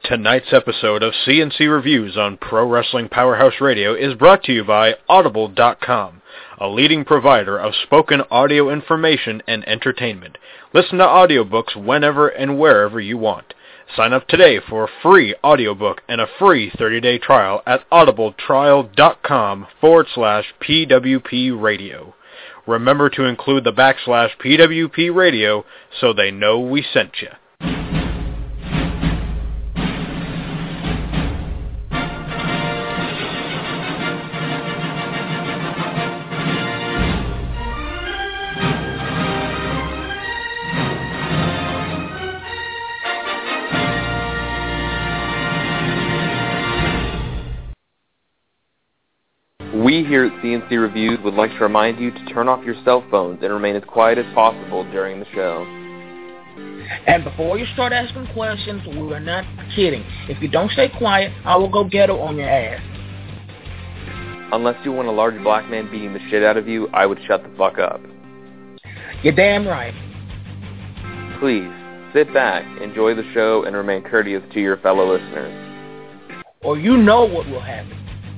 Tonight's episode of CNC Reviews on Pro Wrestling Powerhouse Radio is brought to you by Audible.com, a leading provider of spoken audio information and entertainment. Listen to audiobooks whenever and wherever you want. Sign up today for a free audiobook and a free 30-day trial at audibletrial.com/PWP radio. Remember to include the /PWP radio so they know we sent you. We here at CNC Reviews would like to remind you to turn off your cell phones and remain as quiet as possible during the show. And before you start asking questions, we are not kidding. If you don't stay quiet, I will go ghetto on your ass. Unless you want a large black man beating the shit out of you, I would shut the fuck up. You're damn right. Please, sit back, enjoy the show, and remain courteous to your fellow listeners. Or you know what will happen.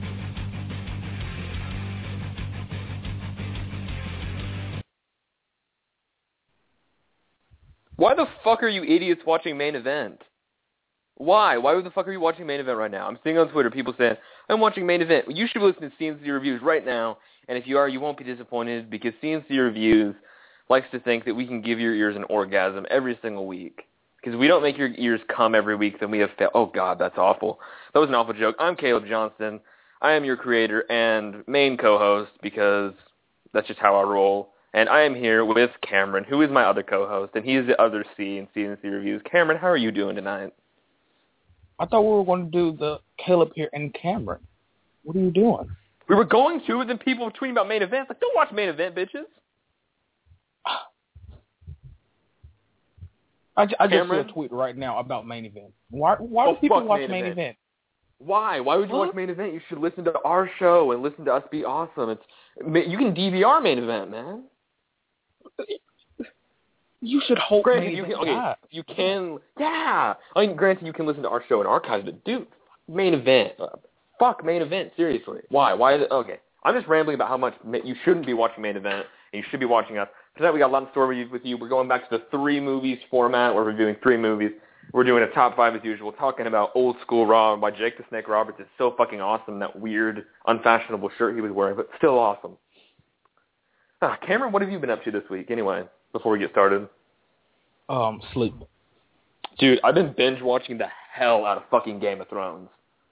Why the fuck are you idiots watching Main Event? Why? Why the fuck are you watching Main Event right now? I'm seeing on Twitter people saying, I'm watching Main Event. You should listen to CNC Reviews right now, and if you are, you won't be disappointed, because CNC Reviews likes to think that we can give your ears an orgasm every single week. Because we don't make your ears come every week, then we have failed. Oh god, that's awful. That was an awful joke. I'm Caleb Johnston. I am your creator and main co-host, because that's just how I roll. And I am here with Cameron, who is my other co-host, and he's the other C in CNC Reviews. Cameron, how are you doing tonight? I thought we were going to do the Caleb here and Cameron. What are you doing? We were going to, and then people were tweeting about Main Events. Like, don't watch Main Event, bitches. I just see a tweet right now about Main Event. Why do people watch Main Event? Why? Why would you watch Main Event? You should listen to our show and listen to us be awesome. You can DVR Main Event, man. You should hope granted, Main Event you can, yeah. I mean, granted, you can listen to our show and archives, but dude, Main Event. Fuck Main Event, seriously. Why? Why is it? Okay. I'm just rambling about how much you shouldn't be watching Main Event, and you should be watching us. Tonight we got a lot of stories with you. We're going back to the 3 movies format. We're reviewing 3 movies. We're doing a top 5 as usual, talking about Old School Raw by Jake the Snake Roberts. It's so fucking awesome, that weird, unfashionable shirt he was wearing, but still awesome. Cameron, what have you been up to this week, anyway, before we get started? Sleep. Dude, I've been binge-watching the hell out of fucking Game of Thrones.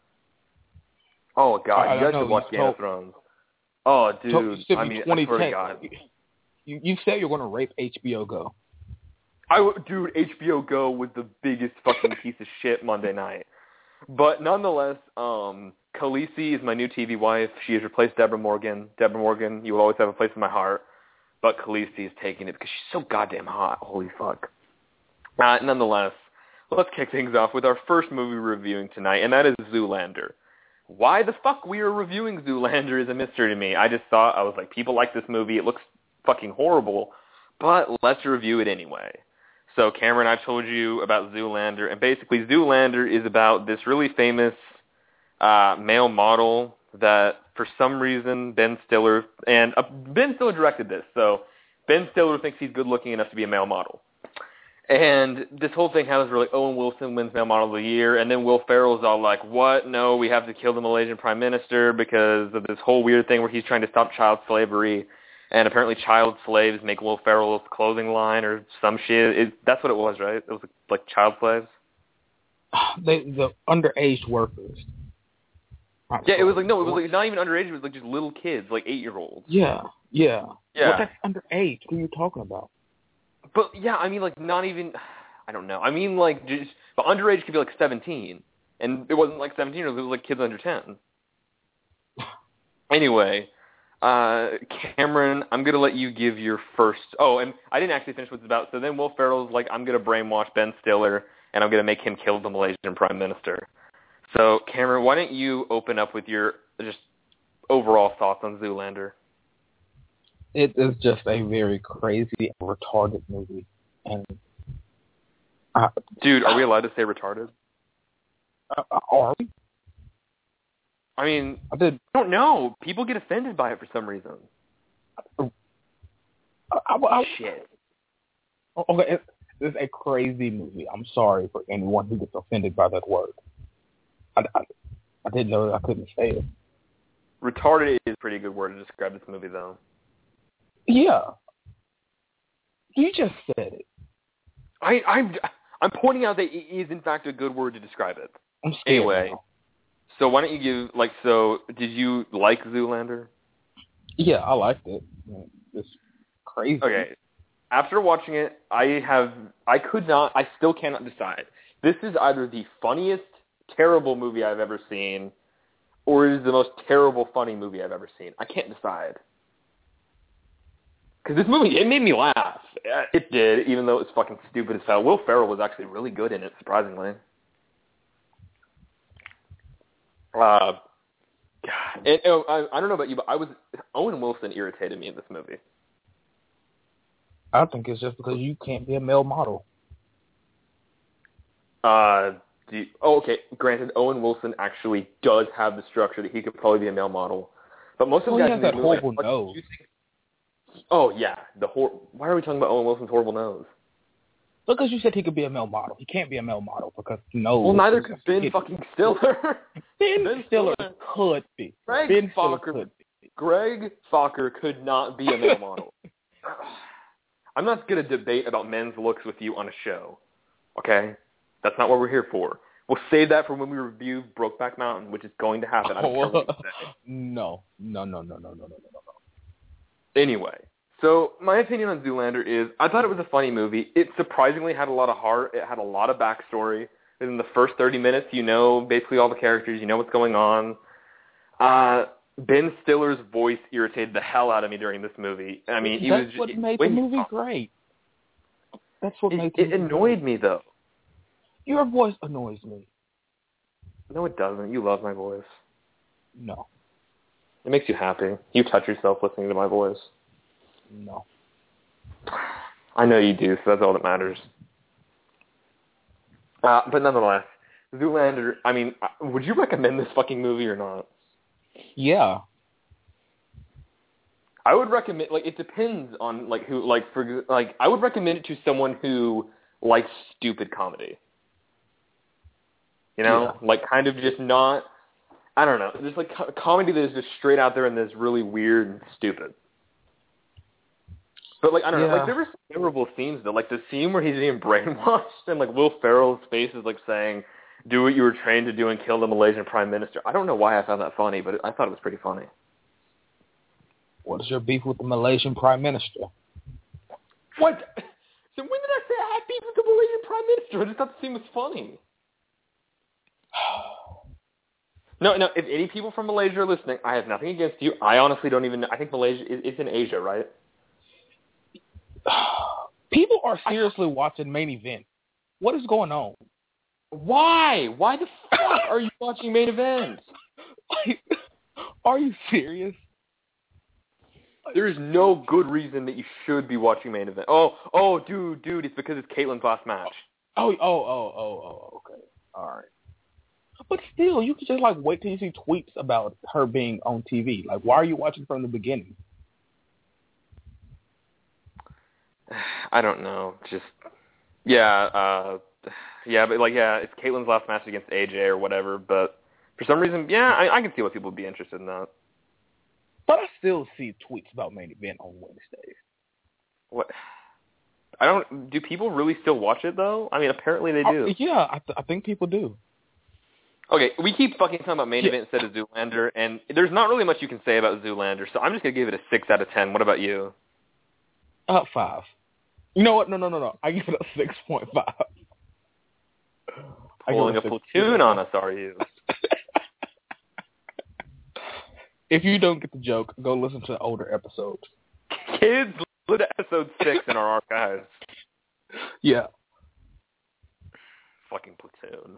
Oh, God, you guys should watch Game of Thrones. Oh, dude, I mean, I swear to God. You said you're going to rape HBO Go. Dude, HBO Go was the biggest fucking piece of shit Monday night. But nonetheless, Khaleesi is my new TV wife. She has replaced Deborah Morgan. Deborah Morgan, you will always have a place in my heart. But Khaleesi is taking it because she's so goddamn hot. Holy fuck. Nonetheless, let's kick things off with our first movie we're reviewing tonight, and that is Zoolander. Why the fuck we are reviewing Zoolander is a mystery to me. I was like, people like this movie. It looks fucking horrible, but let's review it anyway. So, Cameron, I told you about Zoolander, and basically Zoolander is about this really famous male model that, for some reason, Ben Stiller directed this, so Ben Stiller thinks he's good-looking enough to be a male model. And this whole thing happens really, Owen Wilson wins Male Model of the Year, and then Will Ferrell's all like, what? No, we have to kill the Malaysian Prime Minister because of this whole weird thing where he's trying to stop child slavery. And apparently child slaves make Will Ferrell's clothing line or some shit. That's what it was, right? It was like child slaves? The underage workers. It was like not even underage. It was like just little kids, like 8-year-olds. Yeah. Well, that's underage. What are you talking about? But, yeah, I mean, like, not even, I don't know. I mean, like, but underage could be like 17. And it wasn't like 17, it was like kids under 10. Anyway, Cameron, I'm going to let you give your first... Oh, and I didn't actually finish what it's about. So then Will Ferrell's like, I'm going to brainwash Ben Stiller, and I'm going to make him kill the Malaysian Prime Minister. So, Cameron, why don't you open up with your just overall thoughts on Zoolander? It is just a very crazy and retarded movie. And dude, are we allowed to say retarded? Are we? I mean, I don't know. People get offended by it for some reason. Shit. Okay, it's a crazy movie. I'm sorry for anyone who gets offended by that word. I didn't know that I couldn't say it. Retarded is a pretty good word to describe this movie, though. Yeah. You just said it. I'm pointing out that it is, in fact, a good word to describe it. I'm scared anyway, now. So why don't you give, did you like Zoolander? Yeah, I liked it. It's crazy. Okay. After watching it, I still cannot decide. This is either the funniest, terrible movie I've ever seen, or it is the most terrible, funny movie I've ever seen. I can't decide. Because this movie, it made me laugh. It did, even though it was fucking stupid as hell. Will Ferrell was actually really good in it, surprisingly. God. I don't know about you, but Owen Wilson irritated me in this movie. I think it's just because you can't be a male model. Okay. Granted, Owen Wilson actually does have the structure that he could probably be a male model. But most of the guys in that movie, horrible nose. Oh, yeah. Why are we talking about Owen Wilson's horrible nose? Because you said he could be a male model. He can't be a male model because no. Well, neither could Ben fucking Stiller. Ben Stiller could be. Greg Fokker could not be a male model. I'm not going to debate about men's looks with you on a show. Okay? That's not what we're here for. We'll save that for when we review Brokeback Mountain, which is going to happen. I don't care what you say. No. Anyway, so my opinion on Zoolander is I thought it was a funny movie. It surprisingly had a lot of heart. It had a lot of backstory. In the first 30 minutes, you know basically all the characters. You know what's going on. Ben Stiller's voice irritated the hell out of me during this movie. I mean, That's what made the movie great. That's what made it annoyed me, though. Your voice annoys me. No, it doesn't. You love my voice. No. It makes you happy. You touch yourself listening to my voice. No. I know you do, so that's all that matters. But nonetheless, Zoolander, I mean, would you recommend this fucking movie or not? Yeah. I would recommend, it depends on, who, I would recommend it to someone who likes stupid comedy. You know? Yeah. Kind of just not, I don't know, just comedy that is just straight out there and that's really weird and stupid. But, I don't know, there were some memorable scenes, though. The scene where he's being brainwashed and, Will Ferrell's face is, saying, do what you were trained to do and kill the Malaysian Prime Minister. I don't know why I found that funny, but I thought it was pretty funny. What is your beef with the Malaysian Prime Minister? What? So when did I say I had beef with the Malaysian Prime Minister? I just thought the scene was funny. No, if any people from Malaysia are listening, I have nothing against you. I honestly don't even know. I think Malaysia is in Asia, right? People are seriously watching Main Event. What is going on? Why? Why the fuck are you watching Main Event? Are you serious? There is no good reason that you should be watching Main Event. Oh, dude, it's because it's Caitlin's last match. Oh, okay. All right. But still, you could just, wait till you see tweets about her being on TV. Why are you watching from the beginning? I don't know. Just, but it's Caitlin's last match against AJ or whatever, but for some reason, I can see why people would be interested in that. But I still see tweets about Main Event on Wednesdays. What? Do people really still watch it, though? I mean, apparently they do. Yeah, I think people do. Okay, we keep fucking talking about Main Event instead of Zoolander, and there's not really much you can say about Zoolander, so I'm just going to give it a 6 out of 10. What about you? 5. You know what? No. I give it a 6.5. Pulling a platoon on us, are you? If you don't get the joke, go listen to the older episodes. Kids, listen to episode 6 in our archives. Yeah. Fucking platoon.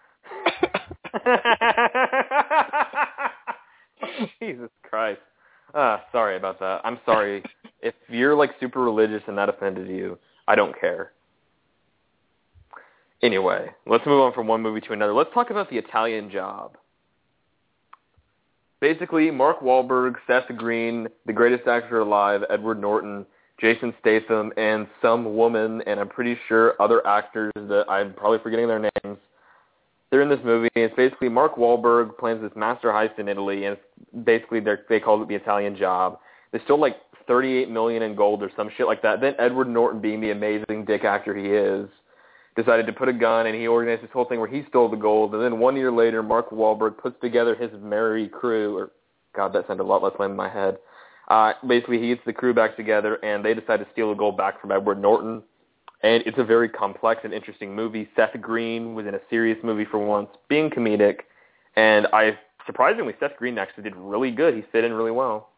Jesus Christ. Sorry about that. I'm sorry. If you're super religious and that offended you, I don't care. Anyway, let's move on from one movie to another. Let's talk about The Italian Job. Basically, Mark Wahlberg, Seth Green, the greatest actor alive, Edward Norton, Jason Statham, and some woman, and I'm pretty sure other actors that I'm probably forgetting their names. They're in this movie, and it's basically Mark Wahlberg plans this master heist in Italy, and it's basically they call it The Italian Job. They stole like $38 million in gold or some shit like that. Then Edward Norton, being the amazing dick actor he is, decided to put a gun, and he organized this whole thing where he stole the gold. And then 1 year later, Mark Wahlberg puts together his merry crew, or God, that sounded a lot less lame in my head. Basically, he gets the crew back together, and they decide to steal the gold back from Edward Norton. And it's a very complex and interesting movie. Seth Green was in a serious movie for once, being comedic. And surprisingly, Seth Green actually did really good. He fit in really well.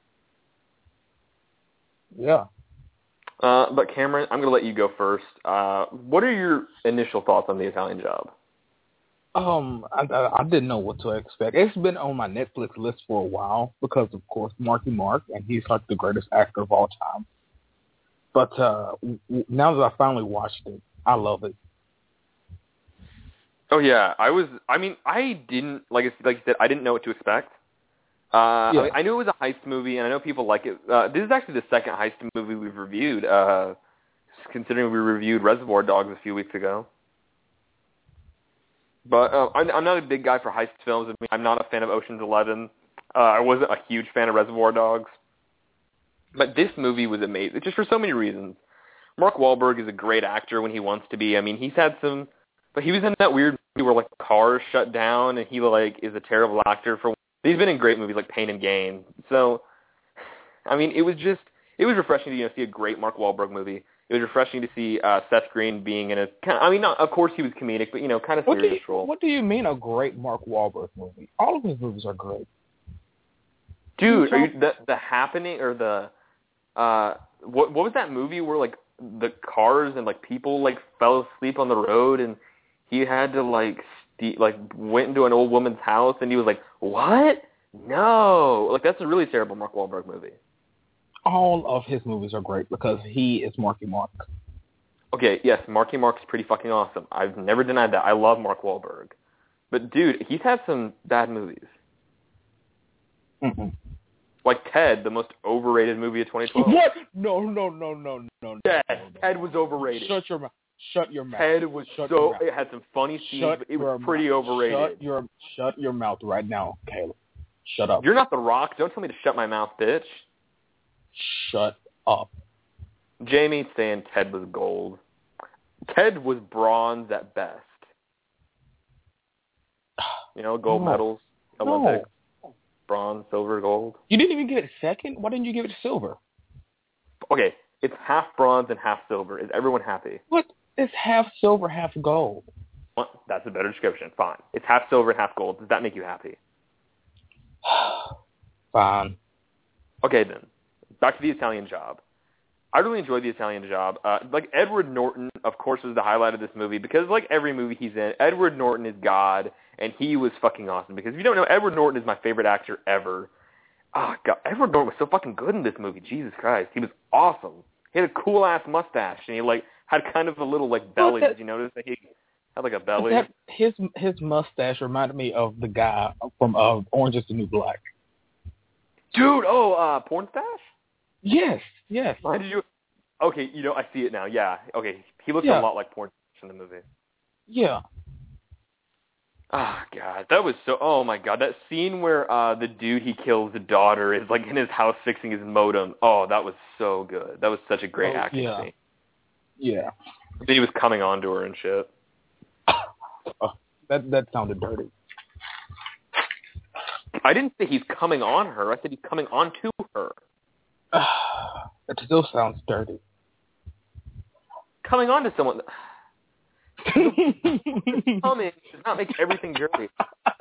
Yeah. But Cameron, I'm going to let you go first. What are your initial thoughts on The Italian Job? I didn't know what to expect. It's been on my Netflix list for a while because, of course, Marky Mark, and he's like the greatest actor of all time. But now that I finally watched it, I love it. Oh yeah, I didn't like you said, I didn't know what to expect. I knew it was a heist movie, and I know people like it. This is actually the second heist movie we've reviewed, considering we reviewed Reservoir Dogs a few weeks ago. But I'm not a big guy for heist films. I'm not a fan of Ocean's 11. I wasn't a huge fan of Reservoir Dogs. But this movie was amazing, just for so many reasons. Mark Wahlberg is a great actor when he wants to be. I mean, he's had some, but he was in that weird movie where like cars shut down, and he like is a terrible actor for. He's been in great movies like Pain and Gain. So, I mean, it was refreshing to see a great Mark Wahlberg movie. It was refreshing to see Seth Green being in a of course he was comedic, but kind of serious role. What do you mean a great Mark Wahlberg movie? All of his movies are great. Dude, the Happening or the what was that movie where like the cars and like people like fell asleep on the road and he had to went into an old woman's house and he was like, "What? No!" Like that's a really terrible Mark Wahlberg movie. All of his movies are great because he is Marky Mark. Okay, yes, Marky Mark's pretty fucking awesome. I've never denied that. I love Mark Wahlberg, but dude, he's had some bad movies. Mm-mm. Like Ted, the most overrated movie of 2012. What? No. Ted was overrated. Shut your mouth. Shut your mouth. Ted was it had some funny scenes, but it was pretty overrated. Shut your mouth right now, Caleb. Shut up. You're not The Rock. Don't tell me to shut my mouth, bitch. Shut up. Jamie's saying Ted was gold. Ted was bronze at best. Gold medals, Olympics. No. Bronze, silver, gold. You didn't even give it second? Why didn't you give it silver? Okay, it's half bronze and half silver. Is everyone happy? What? It's half silver, half gold. Well, that's a better description. Fine. It's half silver and half gold. Does that make you happy? Fine. Okay, then. Back to The Italian Job. I really enjoyed The Italian Job. Edward Norton, of course, was the highlight of this movie because, like every movie he's in, Edward Norton is God, and he was fucking awesome. Because if you don't know, Edward Norton is my favorite actor ever. Oh, God. Edward Norton was so fucking good in this movie. Jesus Christ. He was awesome. He had a cool-ass mustache, and he, had kind of a little, belly. Did you notice that he had, a belly? His mustache reminded me of the guy from Orange is the New Black. Dude, Porn Stash? Yes. Why did you? Okay, I see it now. Yeah. Okay, he looks a lot like Porn Stash in the movie. Yeah. Oh, God, that was so... Oh, my God, that scene where the dude he kills the daughter is, in his house fixing his modem. Oh, that was so good. That was such a great acting scene. Yeah. Then he was coming on to her and shit. That sounded dirty. I didn't say he's coming on her. I said he's coming on to her. It still sounds dirty. Coming on to someone... Coming does not make everything dirty.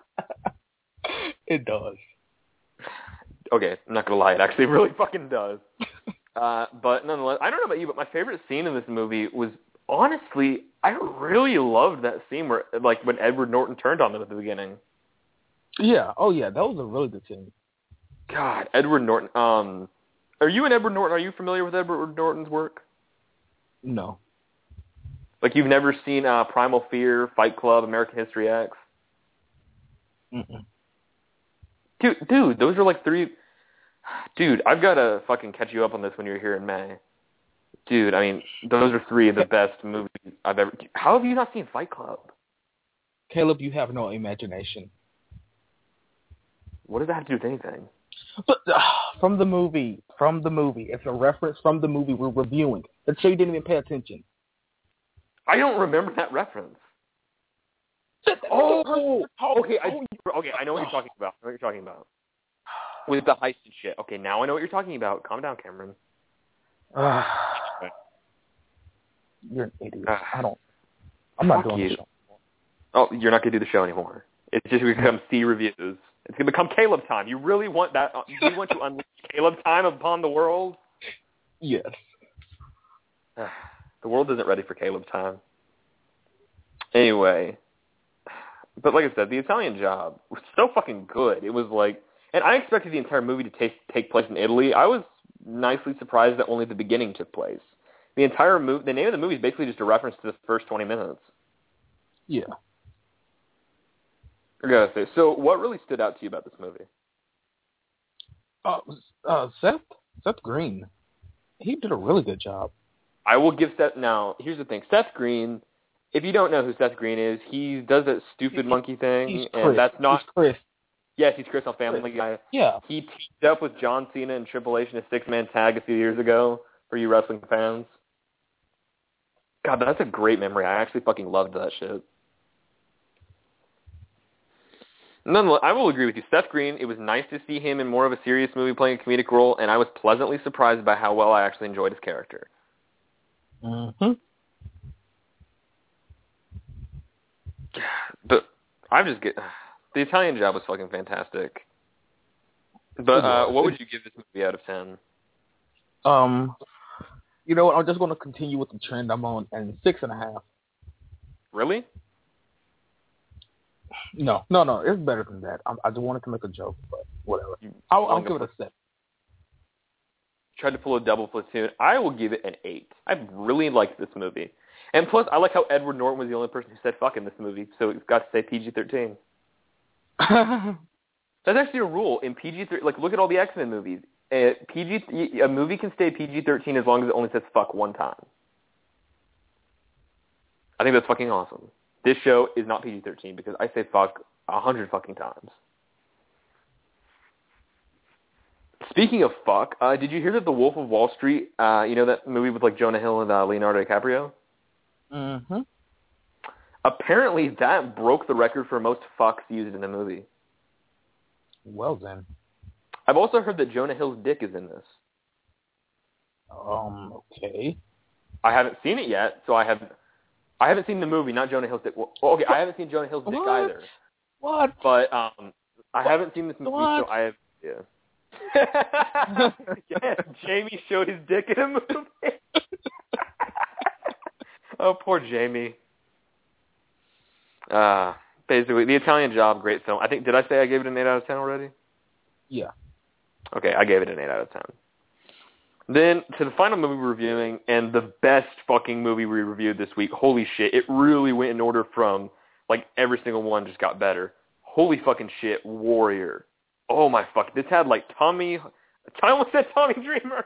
It does. Okay, I'm not going to lie. It actually really fucking does. But nonetheless, I don't know about you, but my favorite scene in this movie was, honestly, I really loved that scene where, when Edward Norton turned on them at the beginning. Yeah. Oh, yeah. That was a really good scene. God, Edward Norton. Are you an Edward Norton? Are you familiar with Edward Norton's work? No. Like, you've never seen Primal Fear, Fight Club, American History X? Mm-mm. Dude, those are like 3... Dude, I've got to fucking catch you up on this when you're here in May. Dude, I mean, those are 3 of the best movies I've ever... How have you not seen Fight Club? Caleb, you have no imagination. What does that have to do with anything? But from the movie, it's a reference from the movie we're reviewing. Let's say you didn't even pay attention. I don't remember that reference. Okay, I know what you're talking about. With the heist and shit. Okay, now I know what you're talking about. Calm down, Cameron. You're an idiot. I'm not doing the show. Oh, you're not going to do the show anymore. It's just going to become C reviews. It's going to become Caleb time. You really want that? You want to unleash Caleb time upon the world? Yes. The world isn't ready for Caleb time. Anyway, but like I said, The Italian Job was so fucking good. It was like, and I expected the entire movie to take place in Italy. I was nicely surprised that only the beginning took place. The entire movie, the name of the movie is basically just a reference to the first 20 minutes. Yeah. I gotta say, so what really stood out to you about this movie? Seth Green. He did a really good job. I will give Seth... Now, here's the thing. Seth Green, if you don't know who Seth Green is, he does that stupid monkey thing. He's and Chris. That's not... He's Chris. Yes, he's Chris on Family Guy. Yeah. He teamed up with John Cena and Triple H in a 6-man tag a few years ago for you wrestling fans. God, that's a great memory. I actually fucking loved that shit. Nonetheless, I will agree with you. Seth Green, it was nice to see him in more of a serious movie playing a comedic role, and I was pleasantly surprised by how well I actually enjoyed his character. Mm-hmm. But The Italian Job was fucking fantastic. But what would you give this movie out of 10? You know what? I'm just going to continue with the trend I'm on, and 6.5. Really? No. It's better than that. I just wanted to make a joke, but whatever. I'll give it a 7. Tried to pull a double platoon. I will give it an 8. I really liked this movie. And plus, I like how Edward Norton was the only person who said fuck in this movie, so it's got to say PG-13. That's actually a rule in PG-13. Like, look at all the X-Men movies. A movie can stay PG-13 as long as it only says fuck one time. I think that's fucking awesome. This show is not PG-13 because I say fuck 100 fucking times. Speaking of fuck, did you hear that The Wolf of Wall Street, you know that movie with like Jonah Hill and Leonardo DiCaprio? Mm-hmm. Apparently that broke the record for most fucks used in a movie. Well then. I've also heard that Jonah Hill's dick is in this. Okay. I haven't seen it yet, so I haven't seen the movie, not Jonah Hill's dick. Well, okay, I haven't seen Jonah Hill's dick either. What? But I haven't seen this movie, so I have... Yeah. Yes, Jamie showed his dick in a movie. Oh, poor Jamie. Basically, The Italian Job, great film. I think, did I say I gave it an 8 out of 10 already? Yeah. Okay, I gave it an 8 out of 10. Then, to the final movie we're reviewing, and the best fucking movie we reviewed this week. Holy shit, it really went in order from, like, every single one just got better. Holy fucking shit, Warrior. Oh my fuck, this had, like, I almost said Tommy Dreamer.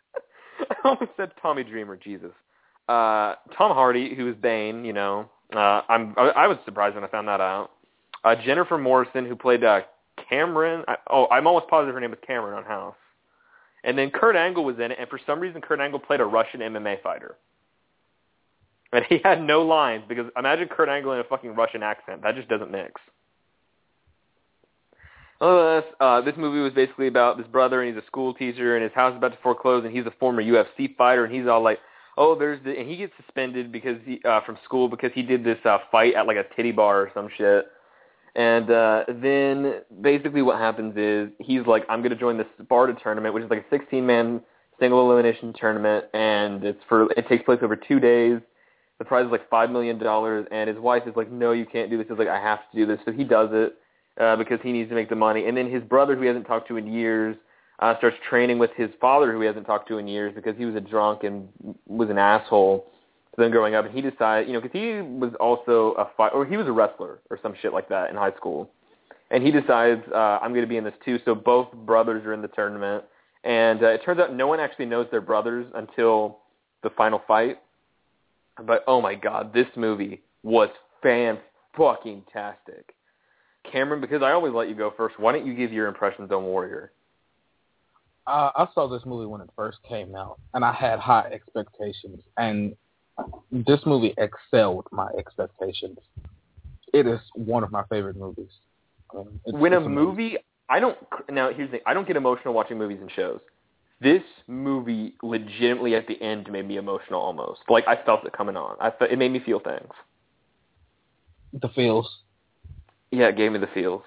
Jesus. Tom Hardy, who is Bane, you know. I was surprised when I found that out. Jennifer Morrison, who played Cameron. I'm almost positive her name was Cameron on House. And then Kurt Angle was in it, and for some reason Kurt Angle played a Russian MMA fighter. And he had no lines, because imagine Kurt Angle in a fucking Russian accent. That just doesn't mix. This movie was basically about this brother, and he's a school teacher, and his house is about to foreclose, and he's a former UFC fighter, and he's all like, and he gets suspended because from school because he did this fight at like a titty bar or some shit. And then basically what happens is he's like, I'm going to join the Sparta tournament, which is like a 16-man single elimination tournament, and it takes place over 2 days. The prize is like $5 million, and his wife is like, no, you can't do this. He's like, I have to do this. So he does it because he needs to make the money. And then his brother, who he hasn't talked to in years, starts training with his father, who he hasn't talked to in years because he was a drunk and was an asshole. So then growing up, and he decided, because he was also he was a wrestler or some shit like that in high school. And he decides, I'm going to be in this too. So both brothers are in the tournament. And it turns out no one actually knows they're brothers until the final fight. But, oh my God, this movie was fan-fucking-tastic. Cameron, because I always let you go first, why don't you give your impressions on Warrior? I saw this movie when it first came out, and I had high expectations. And this movie excelled my expectations. It is one of my favorite movies. When a movie, now here's the thing, I don't get emotional watching movies and shows. This movie legitimately at the end made me emotional almost. Like I felt it coming on. It made me feel things. The feels. Yeah, it gave me the feels.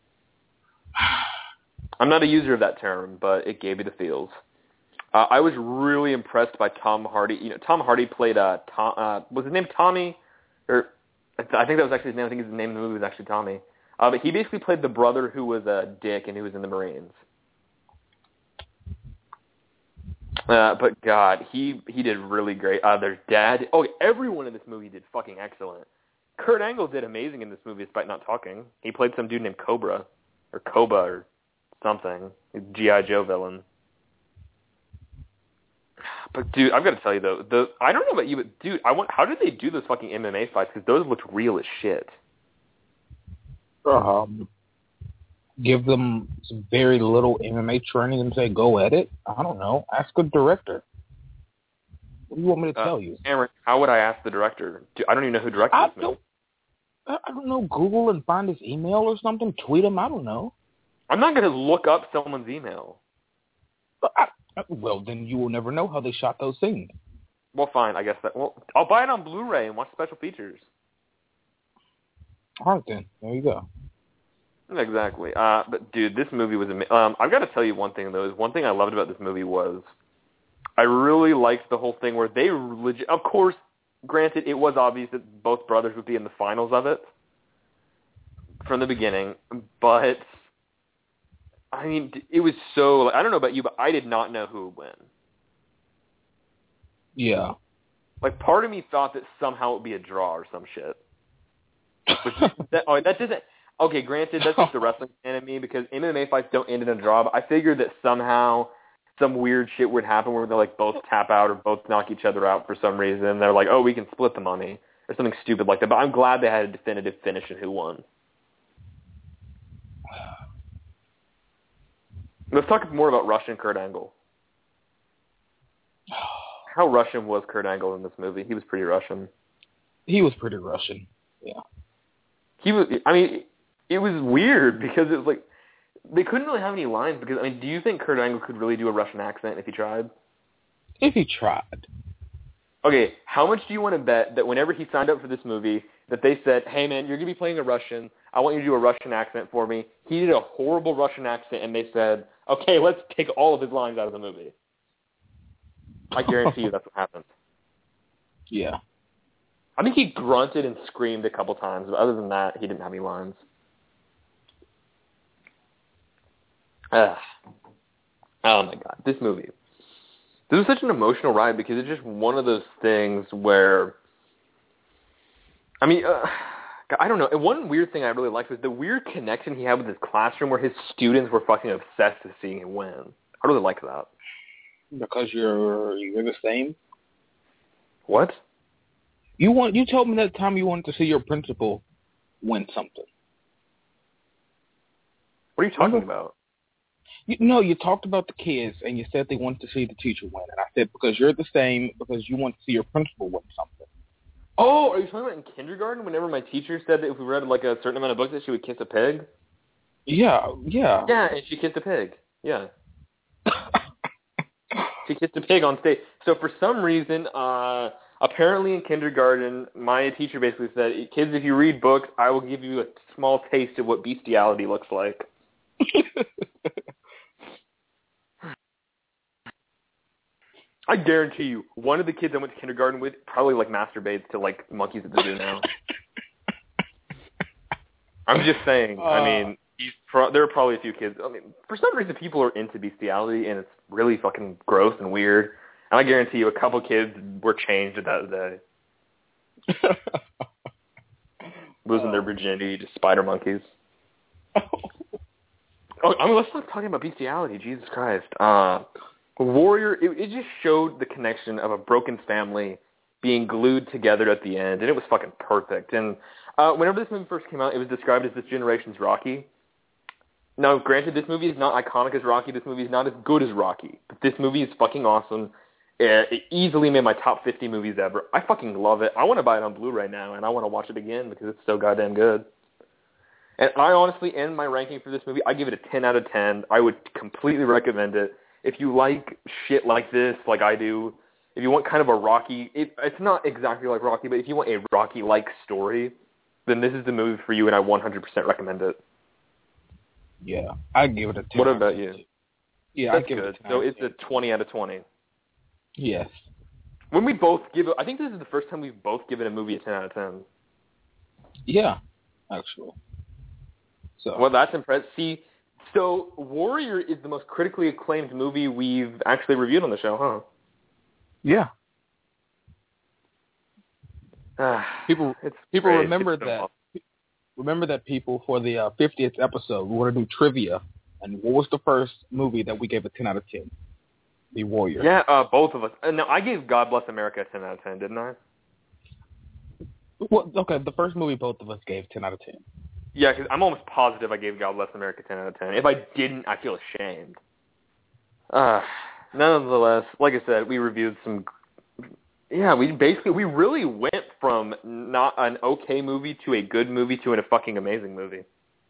I'm not a user of that term, but it gave me the feels. I was really impressed by Tom Hardy. Tom Hardy played was his name Tommy? Or I think that was actually his name. I think his name in the movie was actually Tommy. But he basically played the brother who was a dick and who was in the Marines. But God, he did really great. Their dad. Oh, everyone in this movie did fucking excellent. Kurt Angle did amazing in this movie despite not talking. He played some dude named Cobra or Koba or something. G.I. Joe villain. But dude, I've got to tell you though, I don't know about you, but dude, how did they do those fucking MMA fights? Because those looked real as shit. Give them some very little MMA training and say, go at it? I don't know. Ask a director. What do you want me to tell you? Cameron, how would I ask the director? I don't even know who directed this movie. I don't know. Google and find his email or something. Tweet him. I don't know. I'm not going to look up someone's email. Well, then you will never know how they shot those scenes. Well, fine. I guess that. Well, I'll buy it on Blu-ray and watch special features. All right, then. There you go. Exactly. But, dude, this movie was amazing. I've got to tell you one thing, though. One thing I loved about this movie was I really liked the whole thing where they legit... Of course, granted, it was obvious that both brothers would be in the finals of it from the beginning. But, I mean, it was so... I don't know about you, but I did not know who would win. Yeah. Like, part of me thought that somehow it would be a draw or some shit. That doesn't... Okay, granted, that's just the wrestling fan of me because MMA fights don't end in a draw, but I figured that somehow some weird shit would happen where they like both tap out or both knock each other out for some reason. They're like, oh, we can split the money or something stupid like that. But I'm glad they had a definitive finish in who won. Let's talk more about Russian Kurt Angle. How Russian was Kurt Angle in this movie? He was pretty Russian. He was pretty Russian, yeah. He was, I mean... It was weird because it was like they couldn't really have any lines because I mean, do you think Kurt Angle could really do a Russian accent if he tried? If he tried. Okay, how much do you want to bet that whenever he signed up for this movie that they said, "Hey man, you're going to be playing a Russian. I want you to do a Russian accent for me." He did a horrible Russian accent and they said, "Okay, let's take all of his lines out of the movie." I guarantee you that's what happened. Yeah. I think he grunted and screamed a couple times, but other than that, he didn't have any lines. Oh my God, this movie. This was such an emotional ride because it's just one of those things where, I mean, I don't know. And one weird thing I really liked was the weird connection he had with his classroom where his students were fucking obsessed with seeing him win. I really like that. Because you're the same? What? You told me that time you wanted to see your principal win something. What are you talking about? You talked about the kids, and you said they wanted to see the teacher win. And I said, because you're the same, because you want to see your principal win something. Oh, are you talking about in kindergarten whenever my teacher said that if we read like a certain amount of books that she would kiss a pig? Yeah. Yeah, and she kissed a pig. Yeah. She kissed a pig on stage. So for some reason, apparently in kindergarten, my teacher basically said, kids, if you read books, I will give you a small taste of what bestiality looks like. I guarantee you, one of the kids I went to kindergarten with probably like masturbates to like monkeys at the zoo now. I'm just saying. I mean, there are probably a few kids. I mean, for some reason, people are into bestiality, and it's really fucking gross and weird. And I guarantee you, a couple kids were changed at that day. Losing their virginity to spider monkeys. Let's not talk about bestiality. Jesus Christ. Warrior, it just showed the connection of a broken family being glued together at the end, and it was fucking perfect. And whenever this movie first came out, it was described as this generation's Rocky. Now, granted, this movie is not iconic as Rocky. This movie is not as good as Rocky. But this movie is fucking awesome. It easily made my top 50 movies ever. I fucking love it. I want to buy it on Blu-ray now, and I want to watch it again because it's so goddamn good. And I honestly, in my ranking for this movie, I give it a 10 out of 10. I would completely recommend it. If you like shit like this, like I do, if you want kind of a Rocky, it's not exactly like Rocky, but if you want a Rocky-like story, then this is the movie for you, and I 100% recommend it. Yeah, I'd give it a 10. What about you? Yeah, That's I'd give good. it a 10. So it's a 20 out of 20. Yes. When we both give it, I think this is the first time we've both given a movie a 10 out of 10. Yeah, actually. So. Well, that's impressive. See, so Warrior is the most critically acclaimed movie we've actually reviewed on the show, huh? Yeah. People great. remember that. Remember that, people, for the 50th episode, we want to do trivia. And what was the first movie that we gave a 10 out of 10? The Warrior. Yeah, both of us. No, I gave God Bless America a 10 out of 10, didn't I? Well, okay, the first movie both of us gave 10 out of 10. Yeah, because I'm almost positive I gave God Bless America 10 out of 10. If I didn't, I feel ashamed. Nonetheless, like I said, we reviewed some... Yeah, we really went from not an okay movie to a good movie to a fucking amazing movie.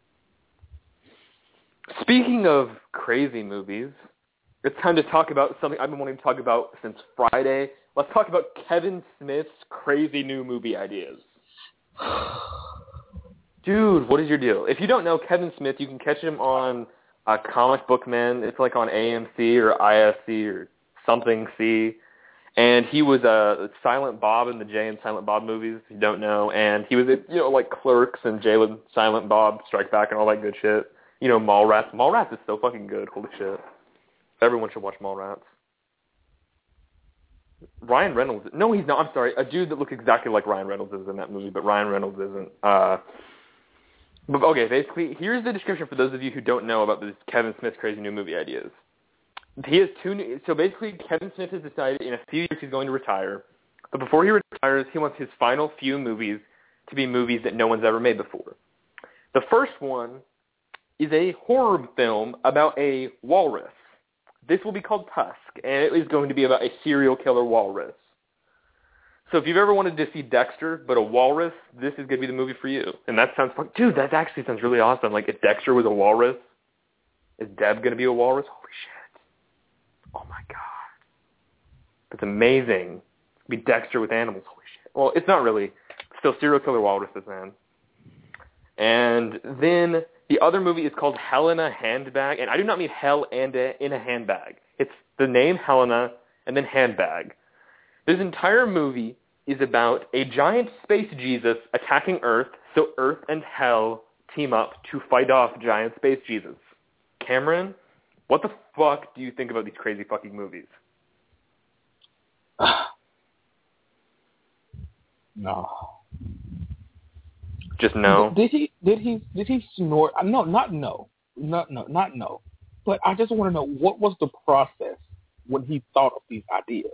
Speaking of crazy movies, it's time to talk about something I've been wanting to talk about since Friday. Let's talk about Kevin Smith's crazy new movie ideas. Dude, what is your deal? If you don't know Kevin Smith, you can catch him on Comic Book Man. It's like on AMC or IFC or something C. And he was Silent Bob in the Jay and Silent Bob movies, if you don't know. And he was, like Clerks and Jay and Silent Bob Strike Back and all that good shit. Mallrats. Mallrats is so fucking good. Holy shit. Everyone should watch Mallrats. Ryan Reynolds. No, he's not. I'm sorry. A dude that looks exactly like Ryan Reynolds is in that movie, but Ryan Reynolds isn't. But okay, basically, here's the description for those of you who don't know about this Kevin Smith crazy new movie ideas. He has so basically, Kevin Smith has decided in a few years he's going to retire. But before he retires, he wants his final few movies to be movies that no one's ever made before. The first one is a horror film about a walrus. This will be called Tusk, and it is going to be about a serial killer walrus. So if you've ever wanted to see Dexter, but a walrus, this is going to be the movie for you. And that sounds fun. Dude, that actually sounds really awesome. Like, if Dexter was a walrus, is Deb going to be a walrus? Holy shit. Oh, my God. That's amazing. Be Dexter with animals. Holy shit. Well, it's not really. Still serial killer walruses, man. And then the other movie is called Hell in a Handbag. And I do not mean hell and in a handbag. It's the name Helena and then handbag. This entire movie is about a giant space Jesus attacking Earth, so Earth and Hell team up to fight off giant space Jesus. Cameron, what the fuck do you think about these crazy fucking movies? No. Just no? Did he snort? No, not no. Not no. But I just want to know, what was the process when he thought of these ideas?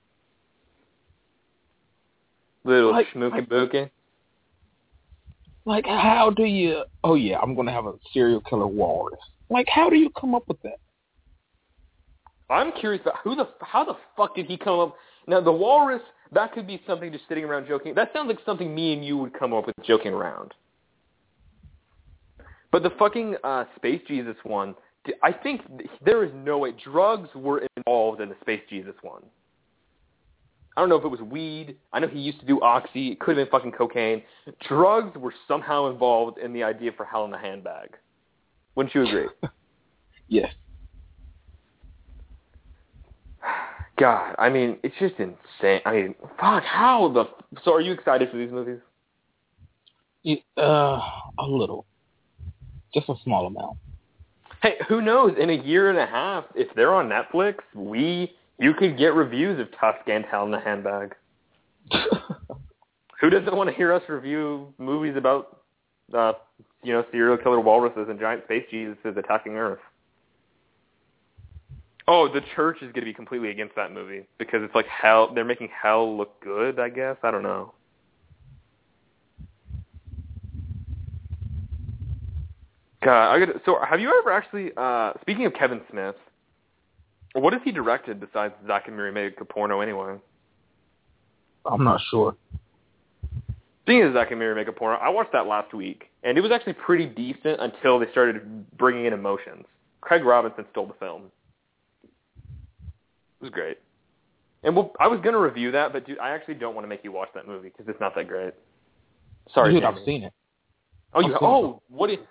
Little schmooky booky. Like, how do you... Oh, yeah, I'm going to have a serial killer walrus. Like, how do you come up with that? I'm curious about how the fuck did he come up... Now, the walrus, that could be something just sitting around joking. That sounds like something me and you would come up with joking around. But the fucking Space Jesus one, I think there is no way. Drugs were involved in the Space Jesus one. I don't know if it was weed. I know he used to do oxy. It could have been fucking cocaine. Drugs were somehow involved in the idea for Hell in a Handbag. Wouldn't you agree? Yes. God, I mean, it's just insane. I mean, fuck, So are you excited for these movies? A little. Just a small amount. Hey, who knows? In a year and a half, if they're on Netflix, you could get reviews of Tusk and Hell in a Handbag. Who doesn't want to hear us review movies about, serial killer walruses and giant space Jesuses attacking Earth? Oh, The Church is going to be completely against that movie because it's like hell. They're making hell look good, I guess. I don't know. God, so have you ever actually, speaking of Kevin Smith, what has he directed besides Zack and Miri Make a Porno anyway? I'm not sure. Speaking of Zack and Miri Make a Porno, I watched that last week, and it was actually pretty decent until they started bringing in emotions. Craig Robinson stole the film. It was great. And I was going to review that, but dude, I actually don't want to make you watch that movie because it's not that great. Sorry, Dude, Jamie. I've seen it. What do you...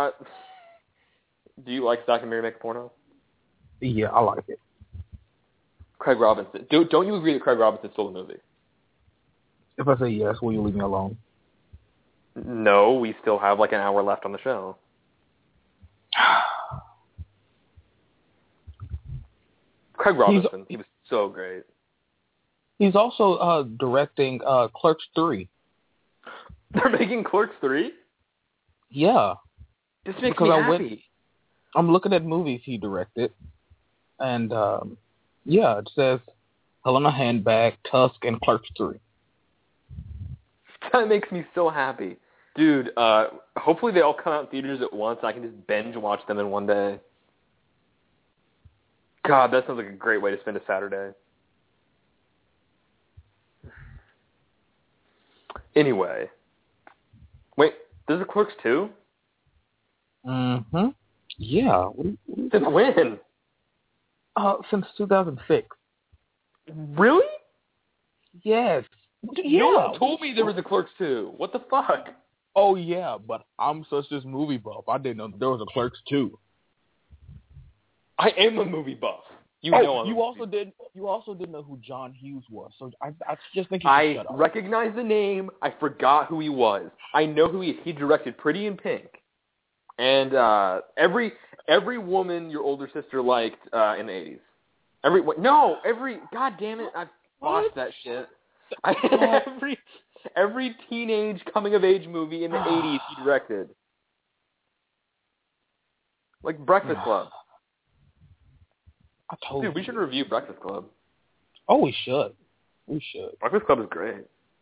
do you like Zack and Miri Make a Porno? Yeah, I like it. Craig Robinson. Don't you agree that Craig Robinson stole the movie? If I say yes, will you leave me alone? No, we still have like an hour left on the show. Craig Robinson, he was so great. He's also directing Clerks 3. They're making Clerks 3? Yeah. This makes me happy. I'm looking at movies he directed, and it says Helena Handbag, Tusk, and Clerks 3. That makes me so happy. Dude, hopefully they all come out in theaters at once and I can just binge watch them in one day. God, that sounds like a great way to spend a Saturday. Anyway. Wait, there's a Clerks 2? Mm-hmm. Yeah. Since when? Since 2006. Really? Yes. Yeah. No one told me there was a Clerks 2. What the fuck? Oh, yeah, but I'm such this movie buff. I didn't know there was a Clerks 2. I am a movie buff. You also didn't know who John Hughes was, so I just think you should shut up. I recognize the name. I forgot who he was. I know who he is. He directed Pretty in Pink. And every woman your older sister liked in the 80s. God damn it, I've watched that shit. Every teenage coming-of-age movie in the 80s he directed. Like Breakfast Club. Dude, we should review Breakfast Club. Oh, we should. Breakfast Club is great.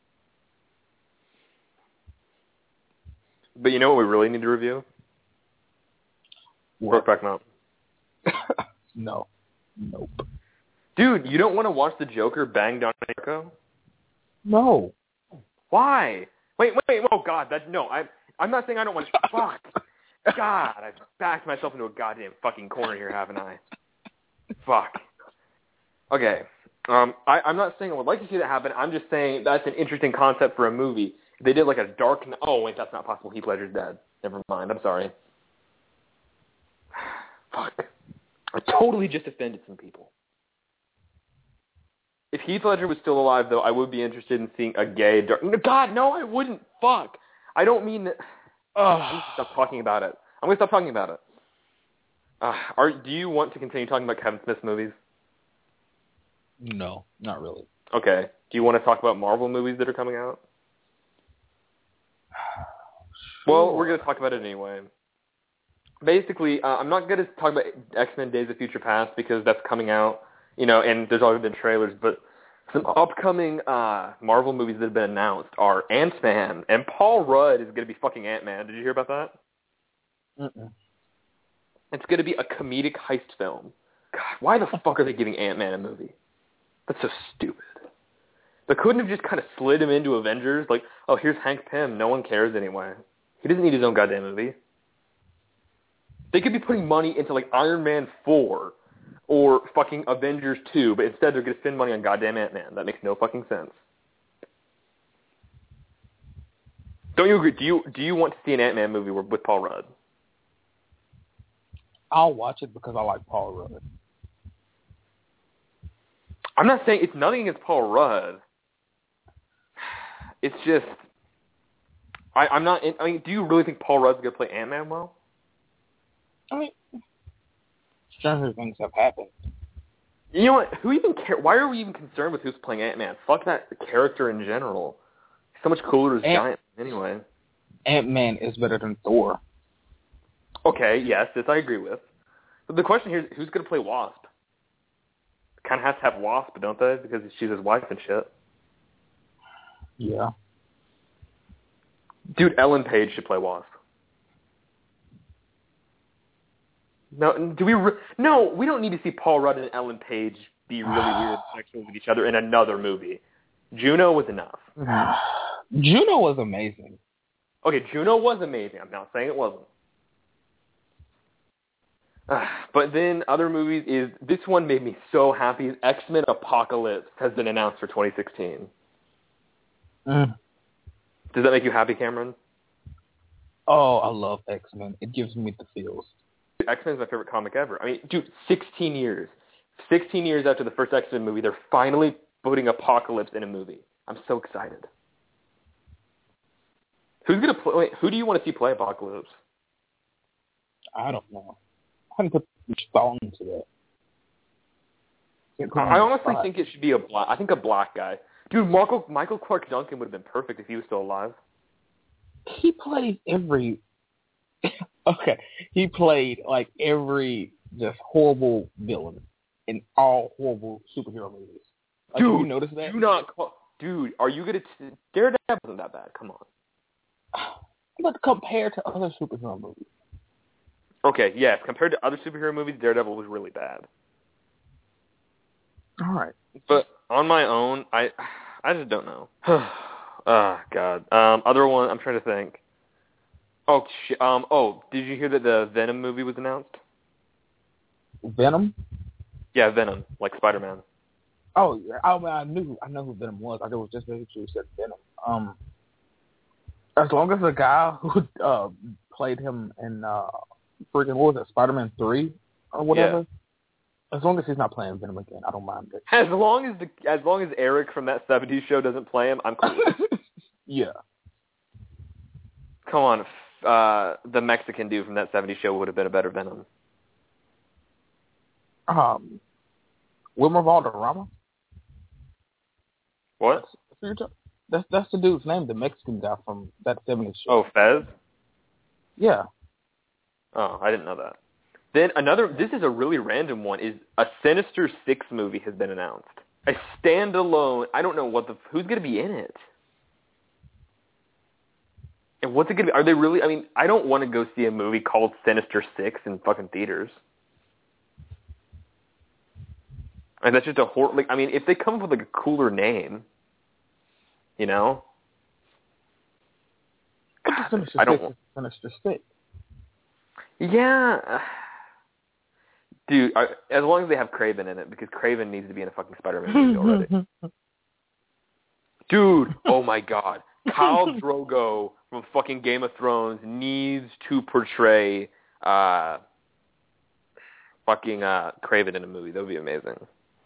But you know what we really need to review? Brokeback Mountain. No. Nope. Dude, you don't want to watch the Joker bang Donnie Darko? No. Why? Wait. Oh, God. I'm not saying I don't want to. Fuck. God, I've backed myself into a goddamn fucking corner here, haven't I? Fuck. Okay. I'm not saying I would like to see that happen. I'm just saying that's an interesting concept for a movie. If they did like a dark... Oh, wait, that's not possible. Heath Ledger's dead. Never mind. I'm sorry. Fuck. I totally just offended some people. If Heath Ledger was still alive, though, I would be interested in seeing a gay dark... God, no, I wouldn't. Fuck. I don't mean that... I'm going to stop talking about it. Do you want to continue talking about Kevin Smith's movies? No, not really. Okay. Do you want to talk about Marvel movies that are coming out? Sure. Well, we're going to talk about it anyway. Basically, I'm not going to talk about X-Men Days of Future Past because that's coming out, and there's already been trailers, but some upcoming Marvel movies that have been announced are Ant-Man, and Paul Rudd is going to be fucking Ant-Man. Did you hear about that? Mm-mm. It's going to be a comedic heist film. God, why the fuck are they giving Ant-Man a movie? That's so stupid. They couldn't have just kind of slid him into Avengers, like, oh, here's Hank Pym. No one cares anyway. He doesn't need his own goddamn movie. They could be putting money into, like, Iron Man 4 or fucking Avengers 2, but instead they're going to spend money on goddamn Ant-Man. That makes no fucking sense. Don't you agree? Do you want to see an Ant-Man movie with Paul Rudd? I'll watch it because I like Paul Rudd. I'm not saying it's nothing against Paul Rudd. It's just do you really think Paul Rudd's going to play Ant-Man well? I mean, stranger things have happened. You know what? Who even care? Why are we even concerned with who's playing Ant-Man? Fuck that character in general. So much cooler as Giant anyway. Ant-Man is better than Thor. Okay, yes, this I agree with. But the question here is, who's going to play Wasp? Kind of has to have Wasp, don't they? Because she's his wife and shit. Yeah. Dude, Ellen Page should play Wasp. No, no, we don't need to see Paul Rudd and Ellen Page be really weird sexual with each other in another movie. Juno was enough. Juno was amazing. Okay, Juno was amazing. I'm not saying it wasn't. But then other movies is, this one made me so happy. X-Men Apocalypse has been announced for 2016. Does that make you happy, Cameron? Oh, I love X-Men. It gives me the feels. X-Men is my favorite comic ever. I mean, dude, 16 years. 16 years after the first X-Men movie, they're finally putting Apocalypse in a movie. I'm so excited. Who's going to play? Wait, who do you want to see play Apocalypse? I don't know. I haven't put much thought into that. I honestly think it should be a black guy. Dude, Michael Clark Duncan would have been perfect if he was still alive. He plays every... Okay. He played, like, every just horrible villain in all horrible superhero movies. Like, dude, you notice that? Dude, are you going to... Daredevil wasn't that bad. Come on. But compared to other superhero movies. Okay, yes. Compared to other superhero movies, Daredevil was really bad. All right. But on my own, I just don't know. Oh, God. Other one, I'm trying to think. Oh, shit. Did you hear that the Venom movie was announced? Venom? Yeah, Venom, like Spider-Man. Oh, yeah. I know who Venom was. I was just making sure you said Venom. As long as the guy who played him in freaking, what was it, Spider-Man 3 or whatever? Yeah. As long as he's not playing Venom again, I don't mind it. As long as Eric from that 70s show doesn't play him, I'm cool. Yeah. Come on, the Mexican dude from that 70s show would have been a better Venom. Wilmer Valderrama? What? That's the dude's name, the Mexican guy from that 70s show. Oh, Fez? Yeah. Oh, I didn't know that. Then this is a really random one, is a Sinister Six movie has been announced. A standalone, I don't know who's going to be in it. And what's it going to be? Are they really, I mean, I don't want to go see a movie called Sinister Six in fucking theaters. And that's just if they come up with like a cooler name, you know? God, I don't want Sinister Six. Yeah. Dude, as long as they have Kraven in it, because Kraven needs to be in a fucking Spider-Man movie already. Dude, oh my God. Khal Drogo from fucking Game of Thrones needs to portray fucking Kraven in a movie. That would be amazing.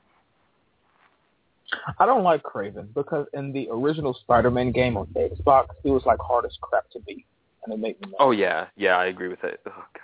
I don't like Kraven because in the original Spider-Man game on the Xbox, he was like hard as crap to beat, and it made me mad. Oh yeah, I agree with it. Oh God,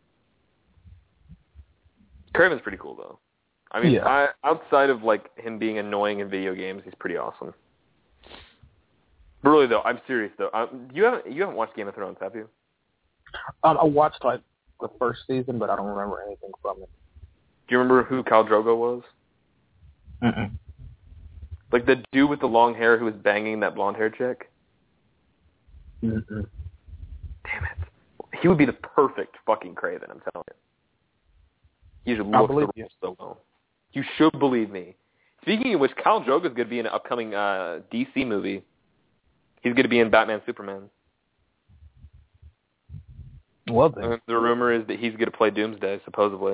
Kraven's pretty cool though. I mean, outside of like him being annoying in video games, he's pretty awesome. But really though, I'm serious though. You haven't watched Game of Thrones, have you? I watched like the first season, but I don't remember anything from it. Do you remember who Khal Drogo was? Mm-mm. Like the dude with the long hair who was banging that blonde-haired chick? Mm-mm. Damn it. He would be the perfect fucking Kraven, I'm telling you. He should look so well. You should believe me. Speaking of which, Khal Drogo is going to be in an upcoming DC movie. He's going to be in Batman Superman. Well then. The rumor is that he's going to play Doomsday, supposedly.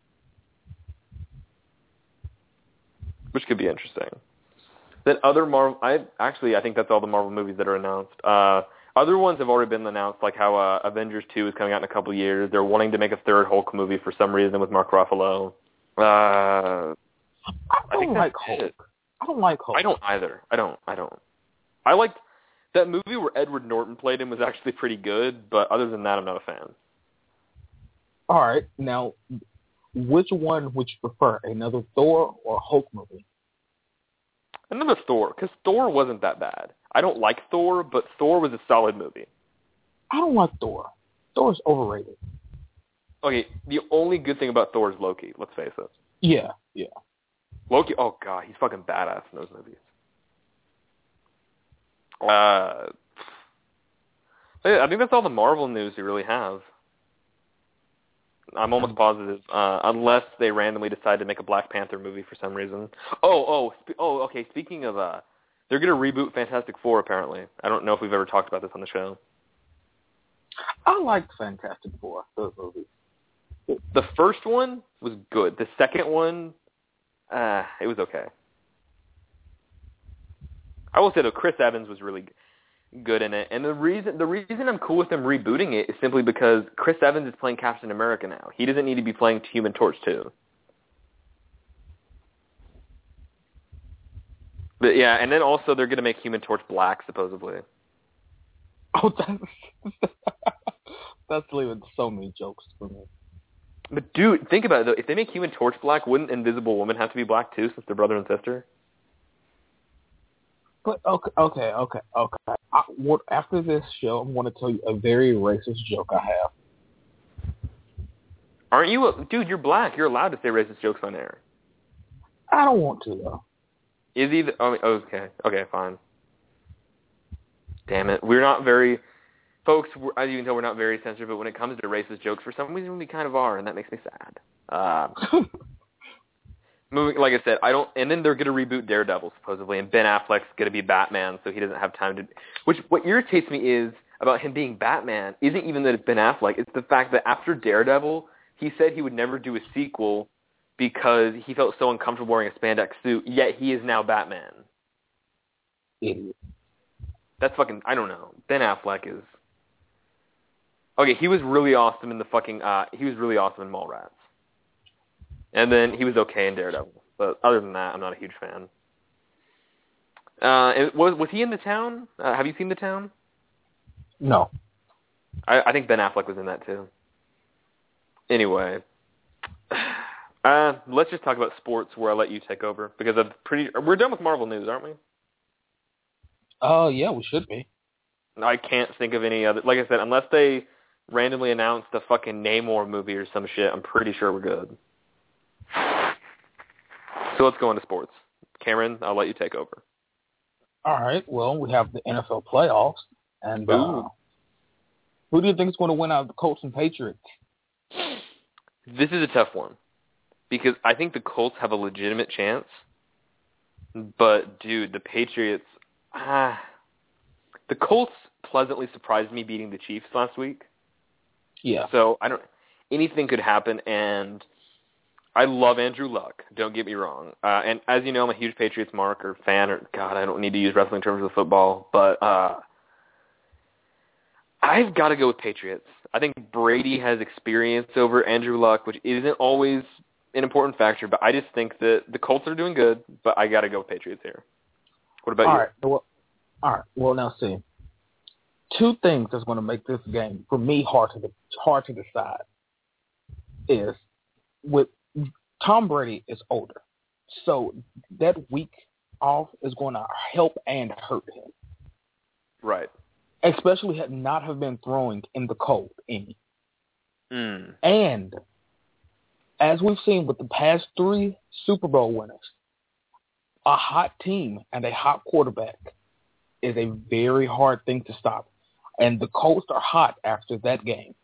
Which could be interesting. Then other Marvel... I think that's all the Marvel movies that are announced. Other ones have already been announced, like how Avengers 2 is coming out in a couple of years. They're wanting to make a third Hulk movie for some reason with Mark Ruffalo. I don't like Hulk. I don't like Hulk. I don't either. I don't. I liked... That movie where Edward Norton played him was actually pretty good, but other than that, I'm not a fan. All right. Now, which one would you prefer, another Thor or Hulk movie? Another Thor, because Thor wasn't that bad. I don't like Thor, but Thor was a solid movie. I don't like Thor. Thor's overrated. Okay, the only good thing about Thor is Loki, let's face it. Yeah. Loki, oh god, he's fucking badass in those movies. I think that's all the Marvel news we really have. I'm almost positive, unless they randomly decide to make a Black Panther movie for some reason. Okay, speaking of, they're going to reboot Fantastic Four, apparently. I don't know if we've ever talked about this on the show. I liked Fantastic Four, those movies. The first one was good. The second one, it was okay. I will say, though, Chris Evans was really good in it. And the reason I'm cool with them rebooting it is simply because Chris Evans is playing Captain America now. He doesn't need to be playing Human Torch 2. But yeah, and then also they're going to make Human Torch black, supposedly. Oh, that's leaving so many jokes for me. But dude, think about it though. If they make Human Torch black, wouldn't Invisible Woman have to be black too, since they're brother and sister? But okay. After this show, I'm going to tell you a very racist joke I have. Aren't you? Dude, you're black. You're allowed to say racist jokes on air. I don't want to though. Is he? Okay, fine. Damn it, we're not very. Folks, as you can tell, we're not very sensitive, but when it comes to racist jokes, for some reason we kind of are, and that makes me sad. Moving, like I said, and then they're going to reboot Daredevil, supposedly, and Ben Affleck's going to be Batman, so he doesn't have time to, what irritates me is, about him being Batman, isn't even that it's Ben Affleck, it's the fact that after Daredevil, he said he would never do a sequel because he felt so uncomfortable wearing a spandex suit, yet he is now Batman. Idiot. That's fucking, I don't know. Ben Affleck is... Okay, he was really awesome in Mallrats. And then he was okay in Daredevil. But other than that, I'm not a huge fan. Was he in The Town? Have you seen The Town? No. I think Ben Affleck was in that too. Anyway, let's just talk about sports where I'll let you take over. Because we're done with Marvel news, aren't we? Yeah, we should be. I can't think of any other. Like I said, unless they randomly announce the fucking Namor movie or some shit, I'm pretty sure we're good. So let's go into sports. Cameron, I'll let you take over. All right. Well, we have the NFL playoffs, and who do you think is going to win out of the Colts and Patriots? This is a tough one because I think the Colts have a legitimate chance, but dude, the Patriots. The Colts pleasantly surprised me beating the Chiefs last week. Yeah. So anything could happen, and I love Andrew Luck. Don't get me wrong. And as you know, I'm a huge Patriots fan. God, I don't need to use wrestling terms of football, but I've got to go with Patriots. I think Brady has experience over Andrew Luck, which isn't always an important factor, but I just think that the Colts are doing good, but I got to go with Patriots here. What about you? All right. Well, now see, two things that's going to make this game for me hard to decide is with Tom Brady is older, so that week off is going to help and hurt him. Right. Especially not have been throwing in the cold any. And as we've seen with the past 3 Super Bowl winners, a hot team and a hot quarterback is a very hard thing to stop. And the Colts are hot after that game.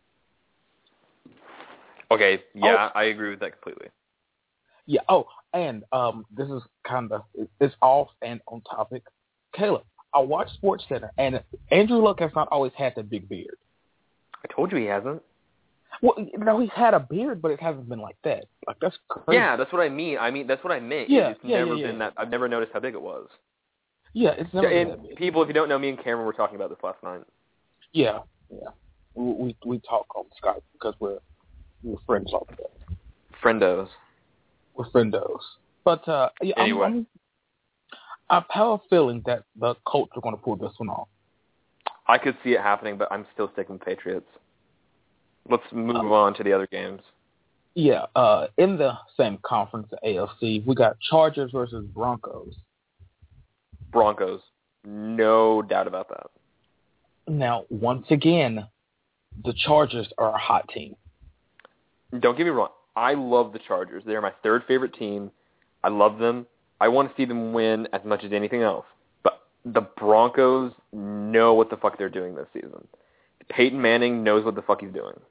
Okay, yeah, I agree with that completely. Yeah, and this is it's off and on topic. Caleb, I watched SportsCenter, and Andrew Luck has not always had that big beard. I told you he hasn't. Well, no, he's had a beard, but it hasn't been like that. Like, that's crazy. Yeah, that's what I mean. That's what I meant. Yeah, it's never been that. I've never noticed how big it was. Yeah, it's never been that big. People, if you don't know, me and Cameron were talking about this last night. Yeah. We talk on Skype because we're friends all the time. Friendos. We're friendos. But, anyway. I have a feeling that the Colts are going to pull this one off. I could see it happening, but I'm still sticking with Patriots. Let's move on to the other games. Yeah, in the same conference, the AFC, we got Chargers versus Broncos. Broncos. No doubt about that. Now, once again, the Chargers are a hot team. Don't get me wrong. I love the Chargers. They're my third favorite team. I love them. I want to see them win as much as anything else. But the Broncos know what the fuck they're doing this season. Peyton Manning knows what the fuck he's doing.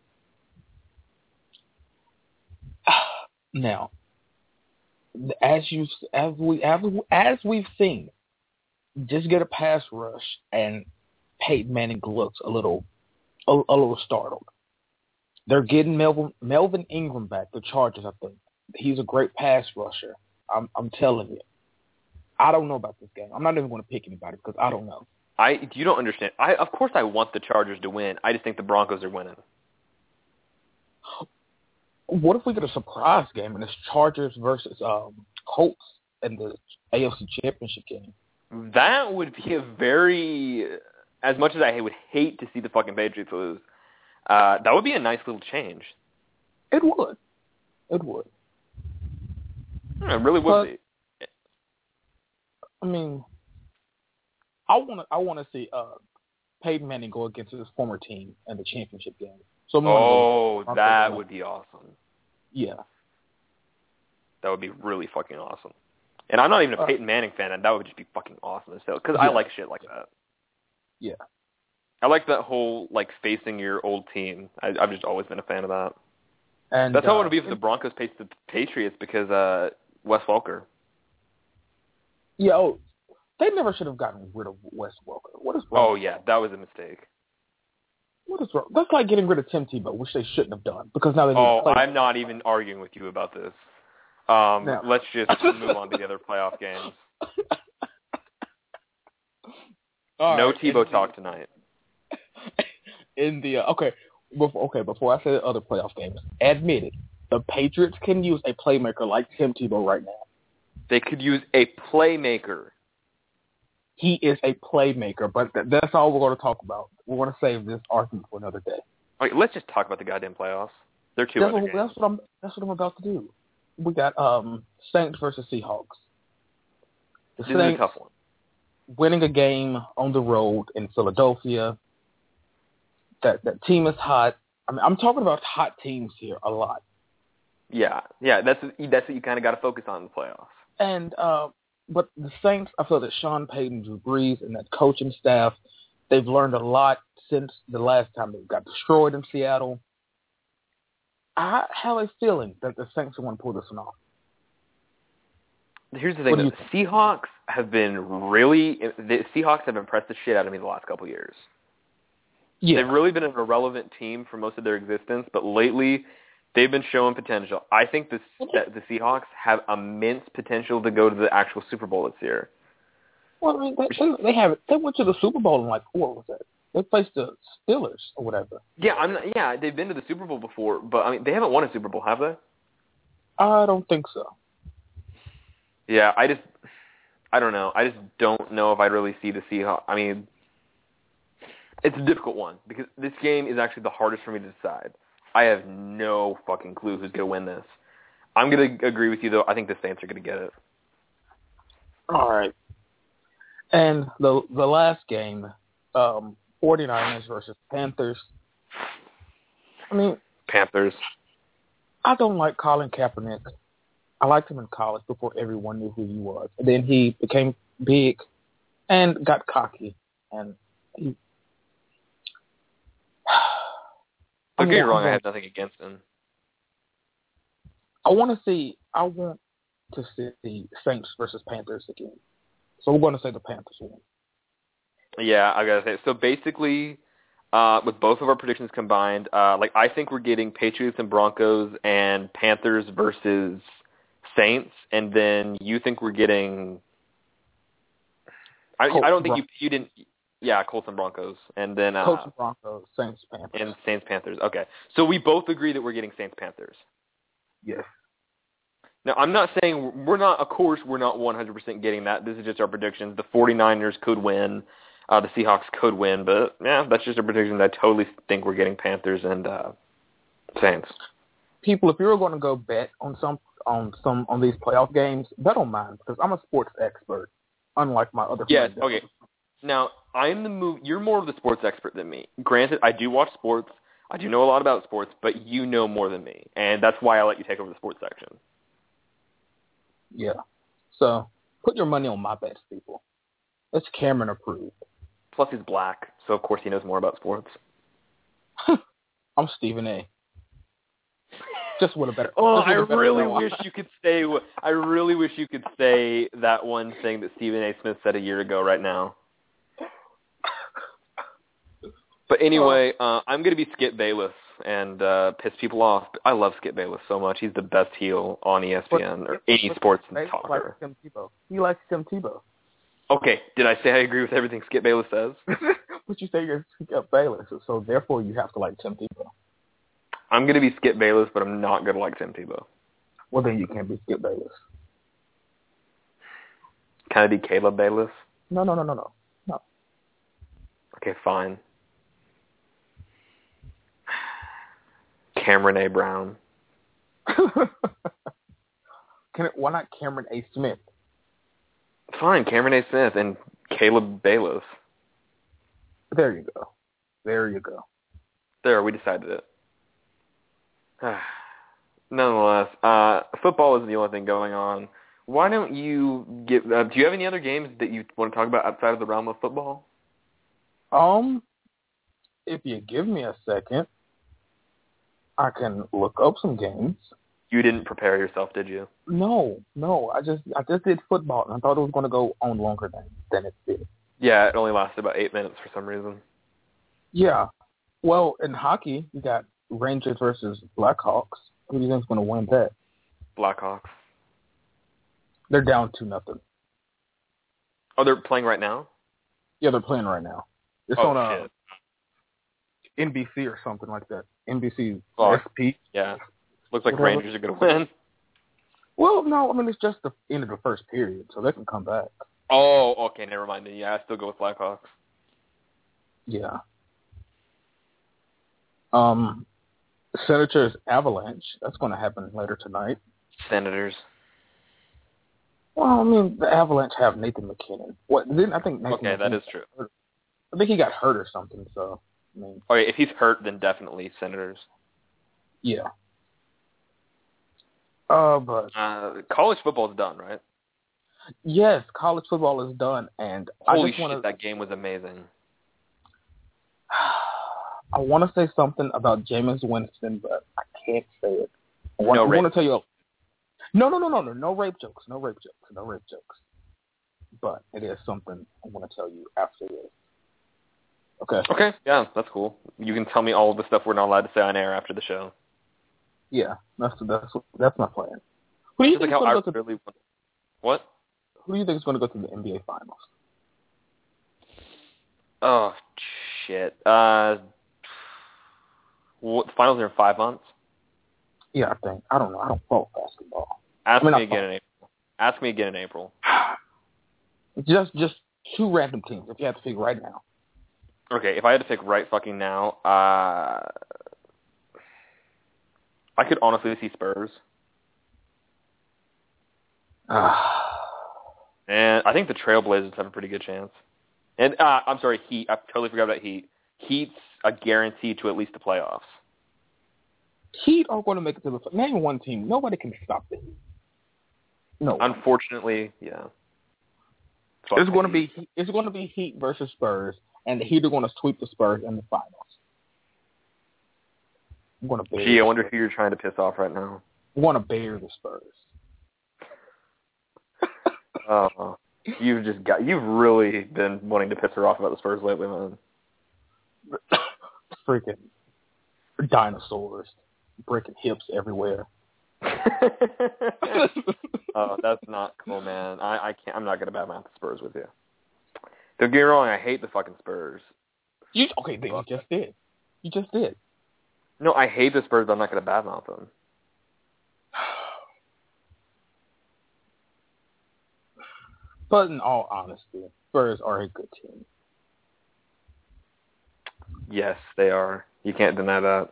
Now, as we've seen, just get a pass rush and Peyton Manning looks a little startled. They're getting Melvin Ingram back, the Chargers, I think. He's a great pass rusher. I'm telling you. I don't know about this game. I'm not even going to pick anybody because I don't know. You don't understand. Of course I want the Chargers to win. I just think the Broncos are winning. What if we get a surprise game and it's Chargers versus Colts in the AFC Championship game? That would be a very, as much as I would hate to see the fucking Patriots lose, that would be a nice little change. It would. It would. It really would be. I mean, I want to see Peyton Manning go against his former team in the championship game. So that would be awesome. Yeah. That would be really fucking awesome. And I'm not even a Peyton Manning fan, and that would just be fucking awesome as hell. Because I like shit like that. Yeah. I like that whole, like, facing your old team. I've just always been a fan of that. And that's how it would be if the Broncos faced the Patriots because Wes Welker. Yeah, they never should have gotten rid of Wes Welker. What is wrong? Oh, yeah, that was a mistake. What is wrong? That's like getting rid of Tim Tebow, which they shouldn't have done because now they need to play. I'm not even arguing with you about this. Let's just move on to the other playoff games. No Tebow talk tonight. In the before I say the other playoff games, admit it, the Patriots can use a playmaker like Tim Tebow right now. They could use a playmaker. He is a playmaker, but that's all we're going to talk about. We're going to save this argument for another day. All right, let's just talk about the goddamn playoffs. There are two other games. That's what I'm about to do. We got Saints versus Seahawks. The This is a tough one. Winning a game on the road in Philadelphia. That team is hot. I mean, I'm talking about hot teams here a lot. Yeah, that's what you kind of got to focus on in the playoffs. And but the Saints, I feel that Sean Payton, Drew Brees, and that coaching staff, they've learned a lot since the last time they got destroyed in Seattle. I have a feeling that the Saints are going to pull this one off. Here's the thing, the Seahawks have impressed the shit out of me the last couple of years. Yeah. They've really been an irrelevant team for most of their existence, but lately they've been showing potential. I think that the Seahawks have immense potential to go to the actual Super Bowl this year. Well, I mean, they have it. They went to the Super Bowl in what was that? They faced the Steelers or whatever. Yeah, they've been to the Super Bowl before, but I mean, they haven't won a Super Bowl, have they? I don't think so. Yeah, I don't know. I just don't know if I'd really see the Seahawks. I mean, it's a difficult one because this game is actually the hardest for me to decide. I have no fucking clue who's going to win this. I'm going to agree with you, though. I think the Saints are going to get it. All right. And the last game, 49ers versus Panthers. I mean, Panthers. I don't like Colin Kaepernick. I liked him in college before everyone knew who he was. And then he became big and got cocky. And he... Don't get me wrong, I have nothing against him. I want to see the Saints versus Panthers again. So we're going to say the Panthers win. Yeah, I got to say. So basically, with both of our predictions combined, I think we're getting Patriots and Broncos and Panthers versus Saints, and then you think we're getting... I don't think you didn't... Yeah, Colts and Broncos, and then Colts and Broncos, Saints, Panthers, and Saints, Panthers. Okay, so we both agree that we're getting Saints, Panthers. Yes. Now, I'm not saying we're not. Of course, we're not 100% getting that. This is just our predictions. The 49ers could win, the Seahawks could win, but yeah, that's just a prediction. I totally think we're getting Panthers and Saints. People, if you were going to go bet on these playoff games, bet on mine because I'm a sports expert, unlike my other friends. Yes. Okay. Now, you're more of the sports expert than me. Granted, I do watch sports. I do know a lot about sports, but you know more than me, and that's why I let you take over the sports section. Yeah. So, put your money on my bets, people. It's Cameron approved. Plus, he's black, so of course he knows more about sports. I'm Stephen A. Just with a better. I really wish you could say. I really wish you could say that one thing that Stephen A. Smith said a year ago. Right now. But anyway, I'm going to be Skip Bayless and piss people off. I love Skip Bayless so much. He's the best heel on ESPN or any sports talker. He likes Tim Tebow. Okay, did I say I agree with everything Skip Bayless says? But you say you're Skip Bayless, so therefore you have to like Tim Tebow. I'm going to be Skip Bayless, but I'm not going to like Tim Tebow. Well, then you can't be Skip Bayless. Can I be Caleb Bayless? No. Okay, fine. Cameron A. Brown. Why not Cameron A. Smith? Fine, Cameron A. Smith and Caleb Bayless. There you go. There, we decided it. Nonetheless, football is the only thing going on. Why don't you do you have any other games that you want to talk about outside of the realm of football? If you give me a second, I can look up some games. You didn't prepare yourself, did you? No. I just did football, and I thought it was going to go on longer than it did. Yeah, it only lasted about 8 minutes for some reason. Yeah. Well, in hockey, you got Rangers versus Blackhawks. Who do you think's going to win that? Blackhawks. They're down 2-0. Oh, they're playing right now? Yeah, they're playing right now. It's on NBC or something like that. NBC SP. Yeah. Looks like Rangers are going to win. Well, no, I mean, it's just the end of the first period, so they can come back. Oh, okay, never mind. Yeah, I still go with Blackhawks. Yeah. Senators Avalanche. That's going to happen later tonight. Senators. Well, I mean, the Avalanche have Nathan McKinnon. I think Nathan McKinnon, that is true. I think he got hurt or something, so, I mean. Okay, if he's hurt, then definitely Senators. Yeah. But college football is done, right? Yes, college football is done, and holy shit, that game was amazing. I want to say something about Jameis Winston, but I can't say it. I want to tell you. No rape jokes. But it is something I want to tell you after this. Okay. Okay. Yeah, that's cool. You can tell me all of the stuff we're not allowed to say on air after the show. Yeah, that's my plan. Who do you think is going to go to? What? Who do you think is going to go to the NBA Finals? Oh shit. The finals are in 5 months. Yeah, I think. I don't know. I don't follow basketball. Ask me again in April. Just two random teams. If you have to pick right now. Okay, if I had to pick right fucking now, I could honestly see Spurs. And I think the Trailblazers have a pretty good chance. And I'm sorry, Heat. I totally forgot about Heat. Heat's a guarantee to at least the playoffs. Heat are going to make it to the name one team. Nobody can stop the Heat. No. Unfortunately, yeah. It's going to be Heat versus Spurs, and the Heat are going to sweep the Spurs in the finals. I'm going to bear. Gee, I wonder who you're trying to piss off right now. I want to bear the Spurs. You've really been wanting to piss her off about the Spurs lately, man. Freaking dinosaurs breaking hips everywhere. Oh, that's not cool, man. I can't. I'm not gonna badmouth the Spurs with you. Don't get me wrong. I hate the fucking Spurs. You just did. No, I hate the Spurs, but I'm not gonna badmouth them. But in all honesty, Spurs are a good team. Yes, they are. You can't deny that.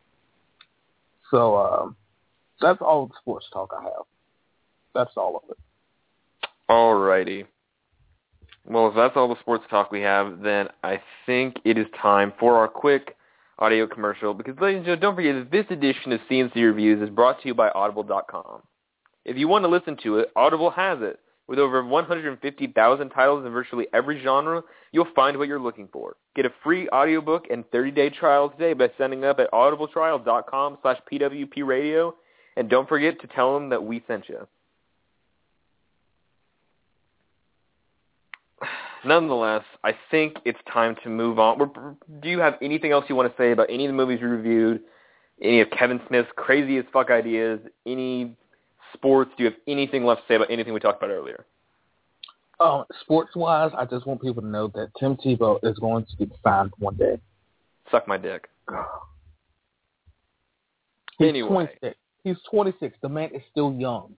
So, that's all the sports talk I have. That's all of it. Alrighty. Well, if that's all the sports talk we have, then I think it is time for our quick audio commercial. Because, ladies and gentlemen, don't forget that this edition of CNC Reviews is brought to you by Audible.com. If you want to listen to it, Audible has it. With over 150,000 titles in virtually every genre, you'll find what you're looking for. Get a free audiobook and 30-day trial today by signing up at audibletrial.com/PWPradio. And don't forget to tell them that we sent you. Nonetheless, I think it's time to move on. Do you have anything else you want to say about any of the movies we reviewed? Any of Kevin Smith's crazy as fuck ideas? Any sports? Do you have anything left to say about anything we talked about earlier? Sports-wise, I just want people to know that Tim Tebow is going to get signed one day. Suck my dick. He's Anyway. 26. He's 26. The man is still young.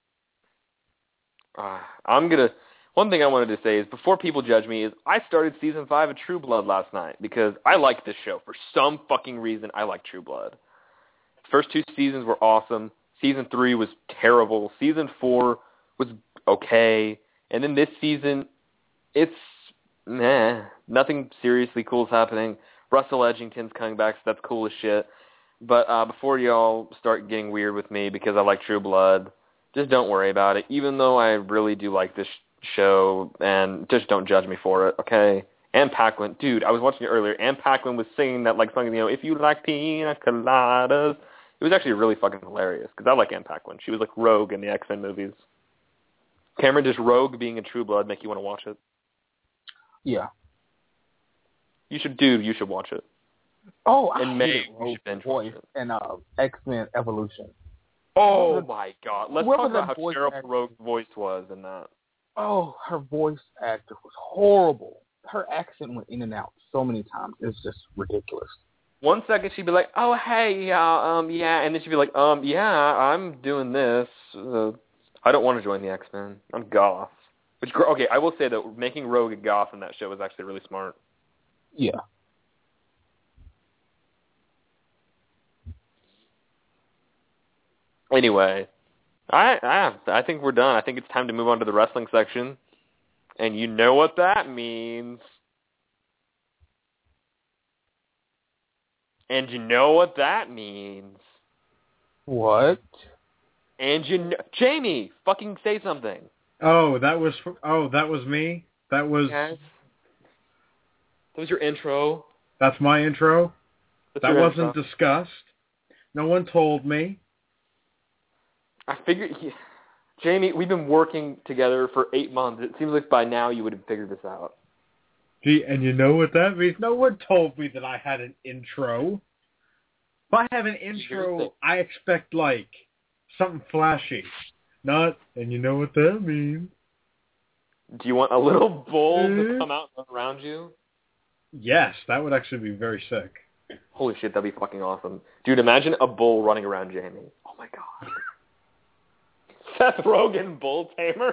One thing I wanted to say is, before people judge me, is I started season 5 of True Blood last night because I like this show. For some fucking reason, I like True Blood. First 2 seasons were awesome. Season 3 was terrible. Season 4 was okay. And then this season, it's meh. Nothing seriously cool is happening. Russell Edgington's coming back, so that's cool as shit. But before y'all start getting weird with me because I like True Blood, just don't worry about it. Even though I really do like this show, and just don't judge me for it, okay? Ann Paquin, dude, I was watching it earlier. Ann Paquin was singing that like song, if you like pina coladas. It was actually really fucking hilarious because I like Ann Paquin. She was like Rogue in the X-Men movies. Cameron, does Rogue being in True Blood make you want to watch it? Yeah. You should watch it. Oh, I In May, hate we should binge watch it. And X-Men Evolution. Oh my god. Let's talk about how terrible Rogue's voice was in that. Oh, her voice actor was horrible. Her accent went in and out so many times. It's just ridiculous. 1 second she'd be like, oh, hey, yeah, and then she'd be like, yeah, I'm doing this. I don't want to join the X-Men. I'm goth. Which, okay, I will say that making Rogue a goth in that show was actually really smart. Yeah. Anyway, I think we're done. I think it's time to move on to the wrestling section. And you know what that means. And you know what that means. What? And Jamie, fucking say something. That was me? That was... Yes. That was your intro. That's my intro? That's that wasn't discussed? No one told me? I figured... Jamie, we've been working together for 8 months. It seems like by now you would have figured this out. Gee, and you know what that means? No one told me that I had an intro. If I have an intro, I expect, like, something flashy. Not, and you know what that means. Do you want a little bull to come out and run around you? Yes, that would actually be very sick. Holy shit, that'd be fucking awesome. Dude, imagine a bull running around Jamie. Oh my god. Seth Rogen, bull tamer?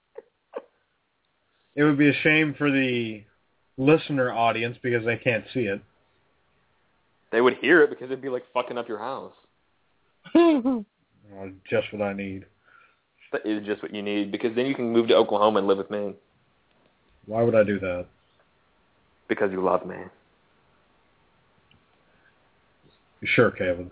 It would be a shame for the listener audience because they can't see it. They would hear it because it'd be like fucking up your house. Just what I need. That is just what you need, because then you can move to Oklahoma and live with me. Why would I do that? Because you love me. Sure, Kevin.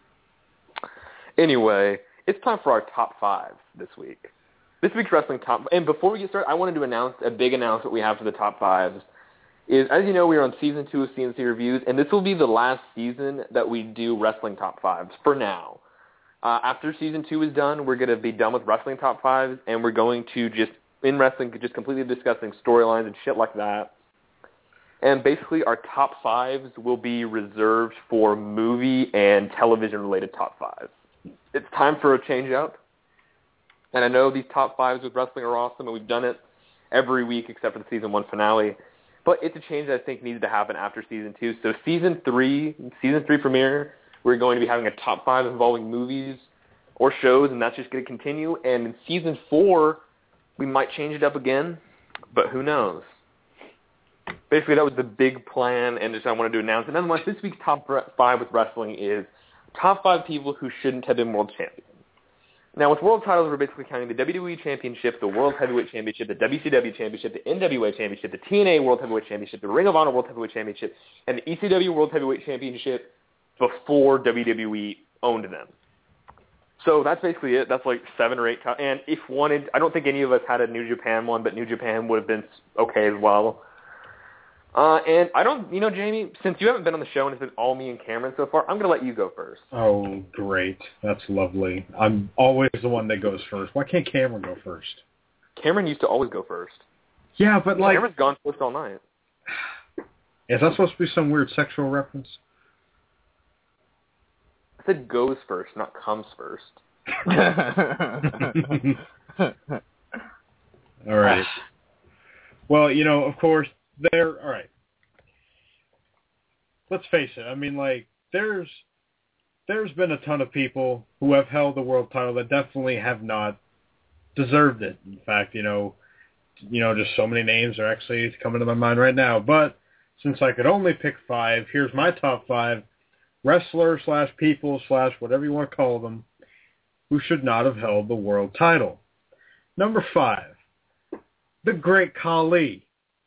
Anyway, it's time for our top 5 this week. This week's wrestling top... And before we get started, I wanted to announce a big announcement we have for the top 5s. Is, as you know, we're on Season 2 of CNC Reviews, and this will be the last season that we do wrestling top 5s, for now. After Season 2 is done, we're going to be done with wrestling top 5s, and we're going to in wrestling, just completely discussing storylines and shit like that. And basically, our top 5s will be reserved for movie and television-related top 5s. It's time for a change-up. And I know these top 5s with wrestling are awesome, and we've done it every week except for the Season 1 finale. But it's a change that I think needs to happen after Season 2. So Season 3 premiere, we're going to be having a top 5 involving movies or shows, and that's just going to continue. And in Season 4, we might change it up again, but who knows? Basically, that was the big plan, and just I wanted to announce it. Nonetheless, this week's top 5 with wrestling is top 5 people who shouldn't have been world champions. Now, with world titles, we're basically counting the WWE Championship, the World Heavyweight Championship, the WCW Championship, the NWA Championship, the TNA World Heavyweight Championship, the Ring of Honor World Heavyweight Championship, and the ECW World Heavyweight Championship before WWE owned them. So that's basically it. That's like 7 or 8 and if wanted, I don't think any of us had a New Japan one, but New Japan would have been okay as well. And I don't, Jamie, since you haven't been on the show and it's been all me and Cameron so far, I'm going to let you go first. Oh, great. That's lovely. I'm always the one that goes first. Why can't Cameron go first? Cameron used to always go first. Yeah, but like... Cameron's gone first all night. Is that supposed to be some weird sexual reference? I said goes first, not comes first. All right. Well, of course, all right. Let's face it. I mean, like, there's been a ton of people who have held the world title that definitely have not deserved it. In fact, just so many names are actually coming to my mind right now. But since I could only pick 5, here's my top 5 wrestler/people/ whatever you want to call them who should not have held the world title. Number 5, the Great Khali.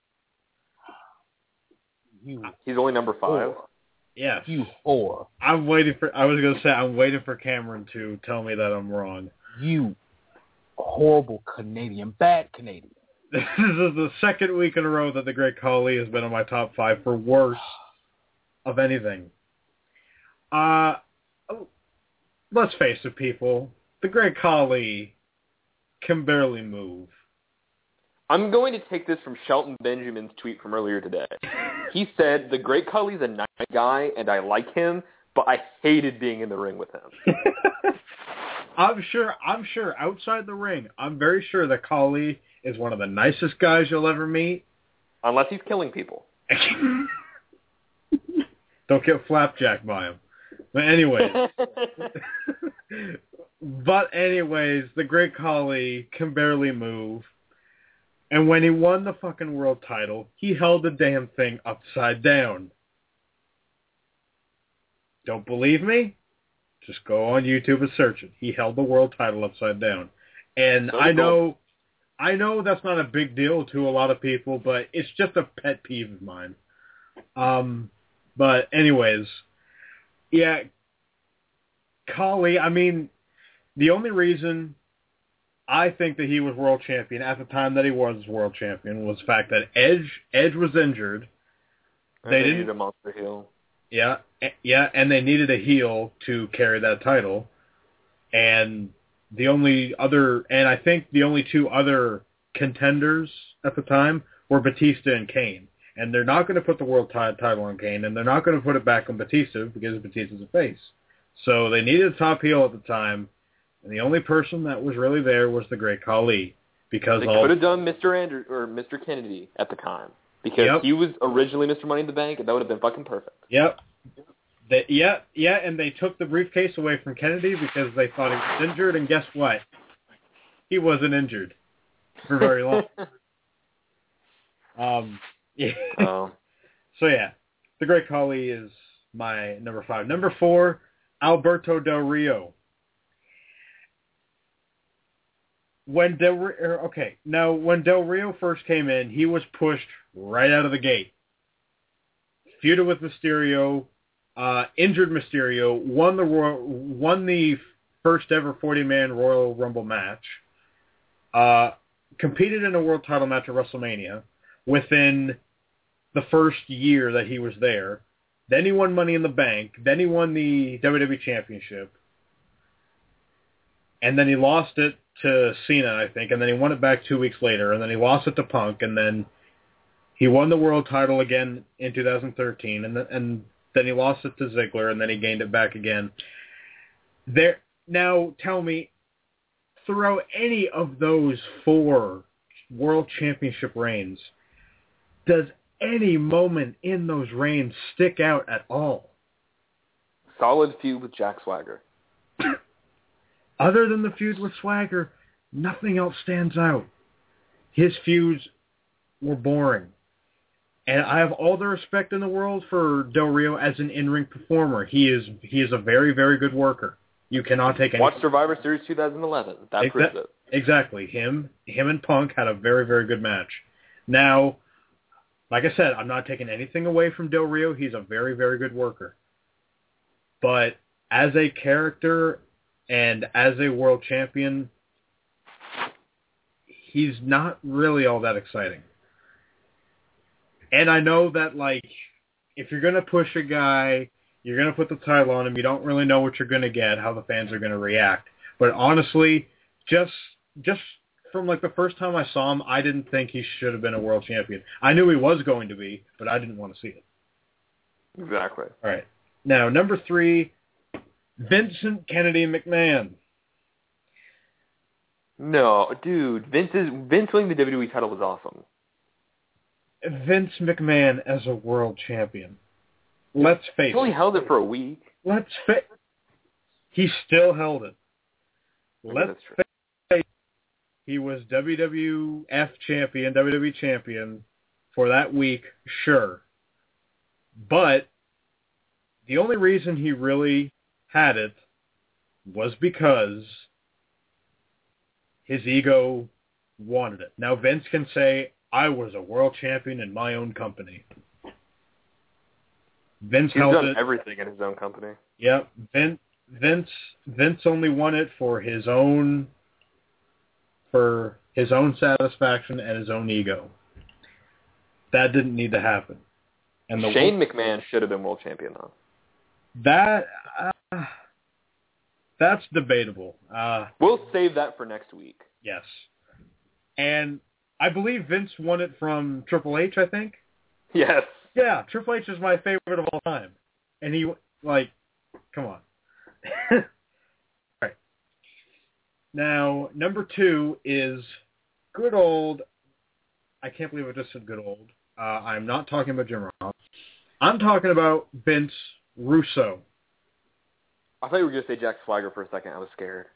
He's only number 5. Yes. You whore. I was going to say, I'm waiting for Cameron to tell me that I'm wrong. You horrible Canadian. Bad Canadian. This is the second week in a row that the Great Khali has been on my top 5 for worst of anything. Let's face it, people. The Great Khali can barely move. I'm going to take this from Shelton Benjamin's tweet from earlier today. He said, the Great Khali's a nice guy, and I like him, but I hated being in the ring with him. I'm sure outside the ring, I'm very sure that Khali is one of the nicest guys you'll ever meet. Unless he's killing people. Don't get flapjacked by him. But anyways, the Great Khali can barely move. And when he won the fucking world title, he held the damn thing upside down. Don't believe me? Just go on YouTube and search it. He held the world title upside down. And I know that's not a big deal to a lot of people, but it's just a pet peeve of mine. But anyways, yeah, Khali, I mean, the only reason I think that he was world champion at the time that he was world champion was the fact that Edge was injured. They needed a monster heel. Yeah, and they needed a heel to carry that title. And I think the only 2 other contenders at the time were Batista and Kane. And they're not going to put the world title on Kane, and they're not going to put it back on Batista because Batista's a face. So they needed a top heel at the time, and the only person that was really there was the Great Khali. Because they could have done Mr. Kennedy at the time. Because he was originally Mr. Money in the Bank, and that would have been fucking perfect. Yep. And they took the briefcase away from Kennedy because they thought he was injured, and guess what? He wasn't injured for very long. Yeah. Oh. So yeah, the Great Khali is my number 5. Number 4, Alberto Del Rio. When Del Rio first came in, he was pushed right out of the gate. Feuded with Mysterio, injured Mysterio, won the first ever 40-man Royal Rumble match, competed in a world title match at WrestleMania within the first year that he was there. Then he won Money in the Bank. Then he won the WWE Championship. And then he lost it to Cena, I think, and then he won it back 2 weeks later, and then he lost it to Punk, and then he won the world title again in 2013, and then he lost it to Ziggler, and then he gained it back again. Now, tell me, throughout any of those 4 world championship reigns, does any moment in those reigns stick out at all? Solid feud with Jack Swagger. Other than the feud with Swagger, nothing else stands out. His feuds were boring. And I have all the respect in the world for Del Rio as an in-ring performer. He is a very, very good worker. You cannot take any. Watch Survivor Series 2011. That proves it. Exactly. Him and Punk had a very, very good match. Now, like I said, I'm not taking anything away from Del Rio. He's a very, very good worker. But as a character and as a world champion, he's not really all that exciting. And I know that, like, if you're going to push a guy, you're going to put the title on him, you don't really know what you're going to get, how the fans are going to react. But honestly, just from, like, the first time I saw him, I didn't think he should have been a world champion. I knew he was going to be, but I didn't want to see it. Exactly. All right. Now, number 3, Vincent Kennedy McMahon. No, dude, Vince winning the WWE title was awesome. Vince McMahon as a world champion. Let's face it. He only held it for a week. He still held it. Let's face it. He was WWF champion, WWE champion for that week, sure. But the only reason he really had it was because his ego wanted it. Now, Vince can say, I was a world champion in my own company. He's done everything in his own company. Yep. Vince only won it for his own satisfaction and his own ego. That didn't need to happen. And Shane McMahon should have been world champion, though. That's debatable. We'll save that for next week. Yes. And I believe Vince won it from Triple H, I think. Yes. Yeah, Triple H is my favorite of all time. And he, like, come on. All right. Now, number 2 is good old, I can't believe I just said good old. I'm not talking about Jim Ross. I'm talking about Vince Russo. I thought you were going to say Jack Swagger for a second. I was scared.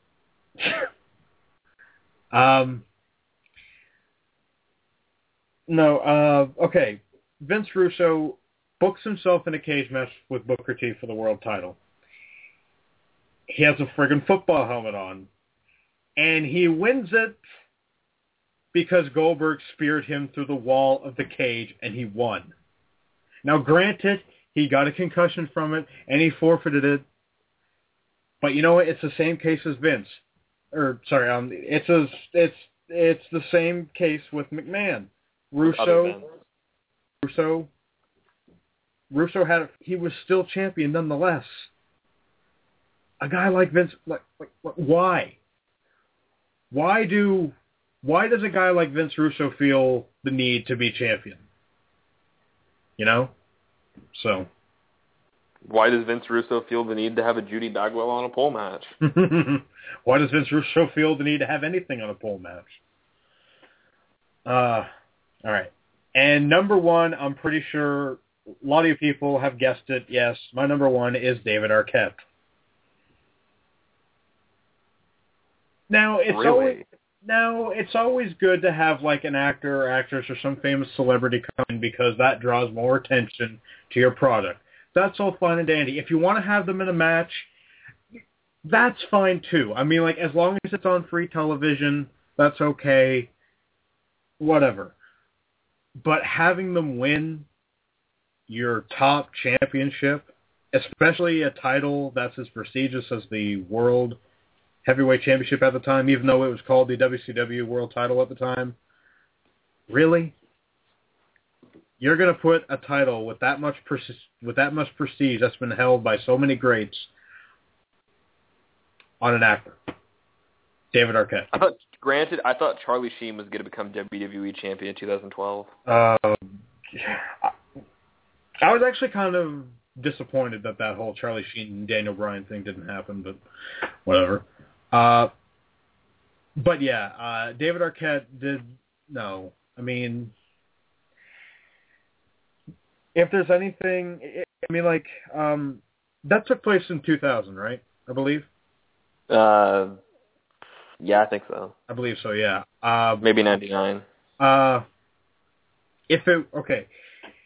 No, okay. Vince Russo books himself in a cage match with Booker T for the world title. He has a friggin' football helmet on. And he wins it because Goldberg speared him through the wall of the cage, and he won. Now, granted, he got a concussion from it, and he forfeited it. But you know what? It's the same case as Vince. It's the same case with McMahon. Russo had he was still champion nonetheless. A guy like Vince, why? Why does a guy like Vince Russo feel the need to be champion? You know? So. Why does Vince Russo feel the need to have a Judy Bagwell on a pole match? Why does Vince Russo feel the need to have anything on a pole match? All right. And number 1, I'm pretty sure a lot of you people have guessed it. Yes, my number 1 is David Arquette. Now, it's always good to have like an actor or actress or some famous celebrity come in because that draws more attention to your product. That's all fine and dandy. If you want to have them in a match, that's fine too. I mean, like, as long as it's on free television, that's okay. Whatever. But having them win your top championship, especially a title that's as prestigious as the World Heavyweight Championship at the time, even though it was called the WCW World Title at the time, really? You're going to put a title with that much prestige that's been held by so many greats on an actor? David Arquette. I thought Charlie Sheen was going to become WWE champion in 2012. I was actually kind of disappointed that whole Charlie Sheen and Daniel Bryan thing didn't happen, but whatever. But yeah, David Arquette did. No, I mean, if there's anything, I mean, like, that took place in 2000, right? I believe. Yeah, I think so. I believe so. Yeah. Maybe 99. I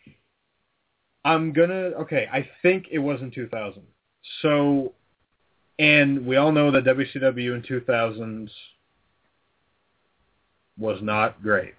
think it was in 2000. So And we all know that WCW in 2000s was not great.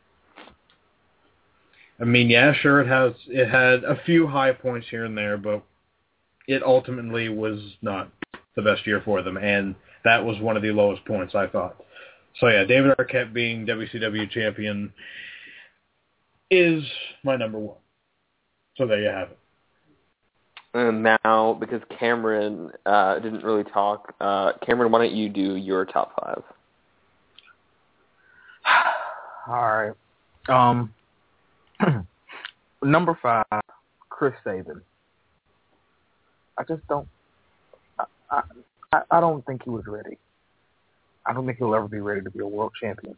I mean, yeah, sure, it had a few high points here and there, but it ultimately was not the best year for them, and that was one of the lowest points, I thought. So yeah, David Arquette being WCW champion is my number one. So there you have it. And now, because Cameron didn't really talk, Cameron, why don't you do your top 5? All right. Number 5, Chris Sabin. I just don't. I don't think he was ready. I don't think he'll ever be ready to be a world champion.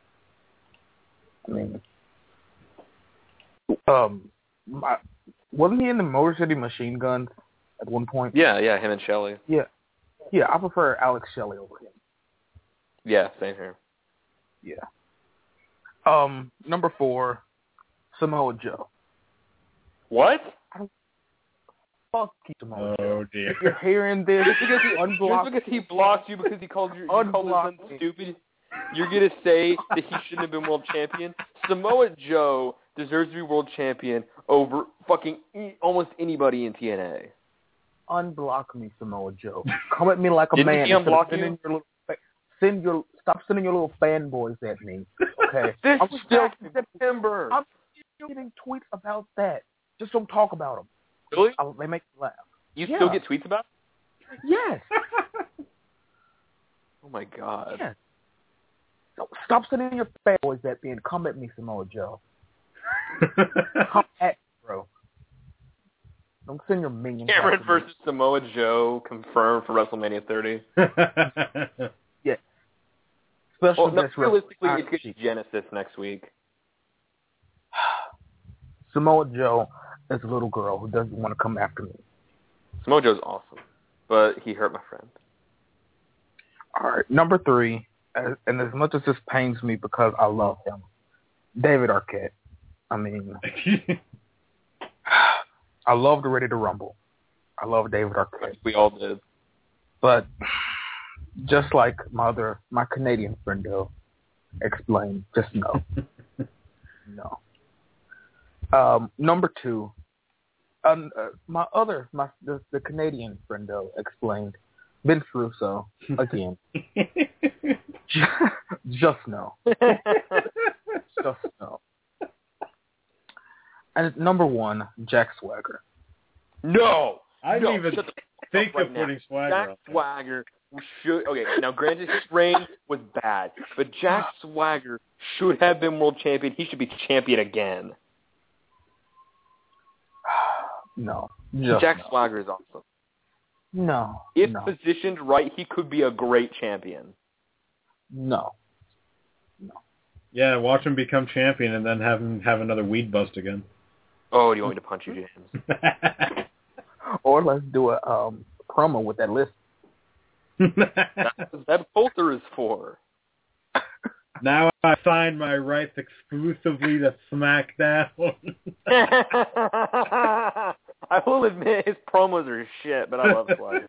I mean, wasn't he in the Motor City Machine Guns at one point? Yeah, him and Shelley. Yeah, I prefer Alex Shelley over him. Yeah, same here. Yeah. Number 4, Samoa Joe. What? Fuck Samoa Joe. Oh dear. If you're hearing this, Just because he blocked you because he called you called his son stupid, you're gonna say that he shouldn't have been world champion? Samoa Joe deserves to be world champion over fucking almost anybody in TNA. Unblock me, Samoa Joe. Come at me like a Didn't man. he unblock you? Stop sending your little fanboys at me. Okay. This is still September. I'm still getting tweets about that. Just don't talk about them. Really? They make me laugh. You still get tweets about it? Yes. Oh my god. Yes. So stop sending your fanboys at me and come at me, Samoa Joe. Come at me, bro. Don't send your minions. Cameron versus Samoa Joe confirmed for WrestleMania 30. Yeah. Special Well, guest realistically, wrestler. it's going to Genesis next week. Samoa Joe is a little girl who doesn't want to come after me. Samoa Joe's awesome, but he hurt my friend. All right, number 3, and as much as this pains me because I love him, David Arquette. I mean, I love the Ready to Rumble. I love David Arquette. We all did. But just like my Canadian friendo explained, just no. No. Number 2, the Canadian friendo explained, Vince Russo, again. Just no. Just no. And number 1, Jack Swagger. No! I didn't even think right of putting Swagger Jack up there. Swagger should... Okay, now granted his reign was bad, but Jack Swagger should have been world champion. He should be champion again. No. Jack Swagger is awesome. No. If no. positioned right, he could be a great champion. No. Yeah, watch him become champion and then have him have another weed bust again. Oh, do you want me to punch you, James? Or let's do a promo with that list. That Poulter is for. Now I find my rights exclusively to SmackDown. I will admit his promos are shit, but I love Swagger.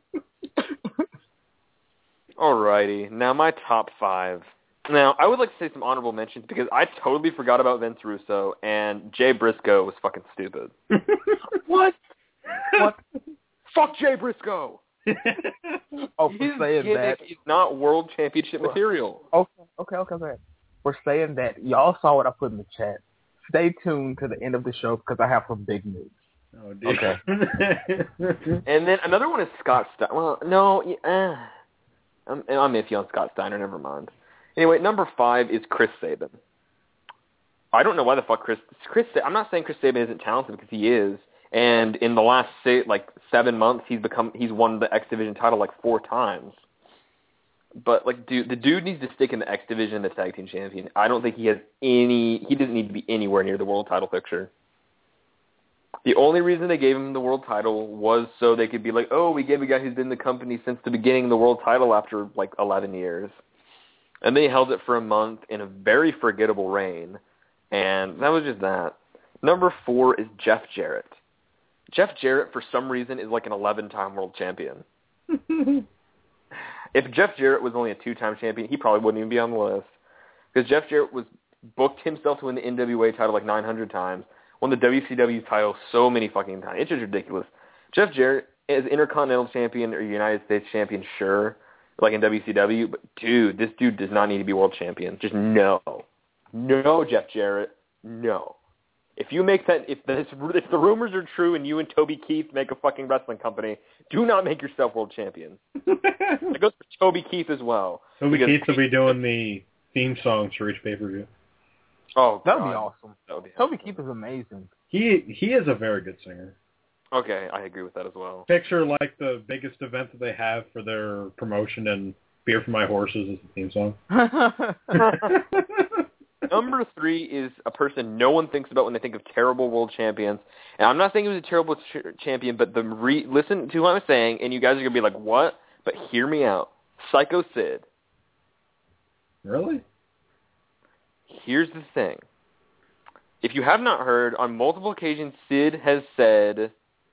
Alrighty, now my top 5. Now, I would like to say some honorable mentions because I totally forgot about Vince Russo, and Jay Briscoe was fucking stupid. What? Fuck Jay Briscoe! Oh, His for saying gimmick that. is not world championship material. Okay. For saying that, y'all saw what I put in the chat. Stay tuned to the end of the show because I have some big news. Oh, dear. Okay. And then another one is Scott Steiner. Well, no, I'm iffy on Scott Steiner. Never mind. Anyway, number 5 is Chris Sabin. I don't know why the fuck Chris. I'm not saying Chris Sabin isn't talented because he is. And in the last 7 months, he's won the X Division title 4 times. But the dude needs to stick in the X Division, the tag team champion. I don't think he doesn't need to be anywhere near the world title picture. The only reason they gave him the world title was so they could be like, oh, we gave a guy who's been in the company since the beginning of the world title after 11 years. And they held it for a month in a very forgettable reign. And that was just that. Number 4 is Jeff Jarrett. Jeff Jarrett, for some reason, is an 11-time world champion. If Jeff Jarrett was only a 2-time champion, he probably wouldn't even be on the list. Because Jeff Jarrett booked himself to win the NWA title like 900 times, won the WCW title so many fucking times. It's just ridiculous. Jeff Jarrett is Intercontinental Champion or United States Champion, sure, like in WCW, but dude, this dude does not need to be World Champion. Just no. No, Jeff Jarrett, no. If you make that, if the rumors are true and you and Toby Keith make a fucking wrestling company, do not make yourself World Champion. It goes for Toby Keith as well. Toby Keith will be doing the theme songs for each pay-per-view. Oh, that would be awesome. Toby Keith is amazing. He is a very good singer. Okay, I agree with that as well. Picture like the biggest event that they have for their promotion, and Beer for My Horses is the theme song. Number 3 is a person no one thinks about when they think of terrible world champions. And I'm not saying he was a terrible champion, but listen to what I'm saying, and you guys are going to be like, what? But hear me out. Psycho Sid. Really? Here's the thing. If you have not heard, on multiple occasions, Sid has said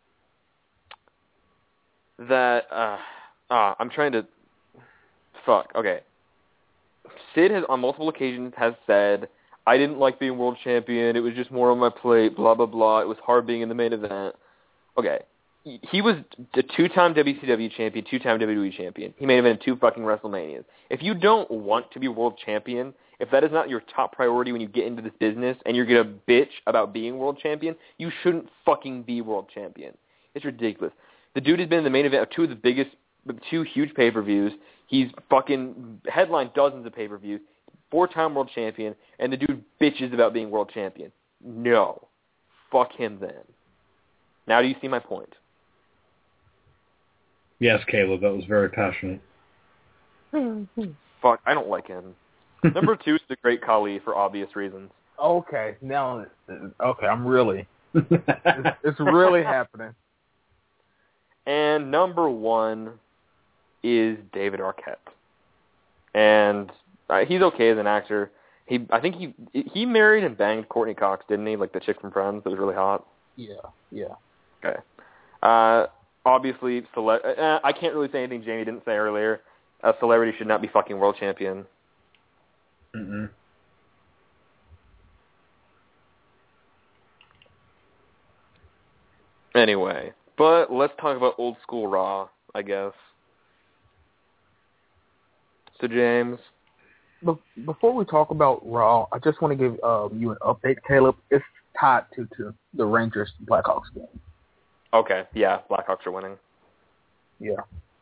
that, I'm trying to, okay. Sid has, on multiple occasions, has said, I didn't like being world champion, it was just more on my plate, blah, blah, blah, it was hard being in the main event. Okay. He was a 2-time WCW champion, 2-time WWE champion. He main evented 2 fucking WrestleManias. If you don't want to be world champion, if that is not your top priority when you get into this business and you're going to bitch about being world champion, you shouldn't fucking be world champion. It's ridiculous. The dude has been in the main event of 2 of the biggest, 2 huge pay-per-views. He's fucking headlined dozens of pay-per-views, 4-time world champion, and the dude bitches about being world champion. No. Fuck him then. Now do you see my point? Yes, Caleb, that was very passionate. Fuck, I don't like him. Number 2 is the Great Khali for obvious reasons. Okay, now, I'm really, it's really happening. And number 1 is David Arquette. And he's okay as an actor. I think he married and banged Courtney Cox, didn't he? Like the chick from Friends that was really hot. Yeah. Okay. Obviously, I can't really say anything Jamie didn't say earlier. A celebrity should not be fucking world champion. Mm-mm. Anyway, but let's talk about old school Raw, I guess. So, James? Before we talk about Raw, I just want to give you an update, Caleb. It's tied to the Rangers-Blackhawks game. Okay, yeah, Blackhawks are winning. Yeah.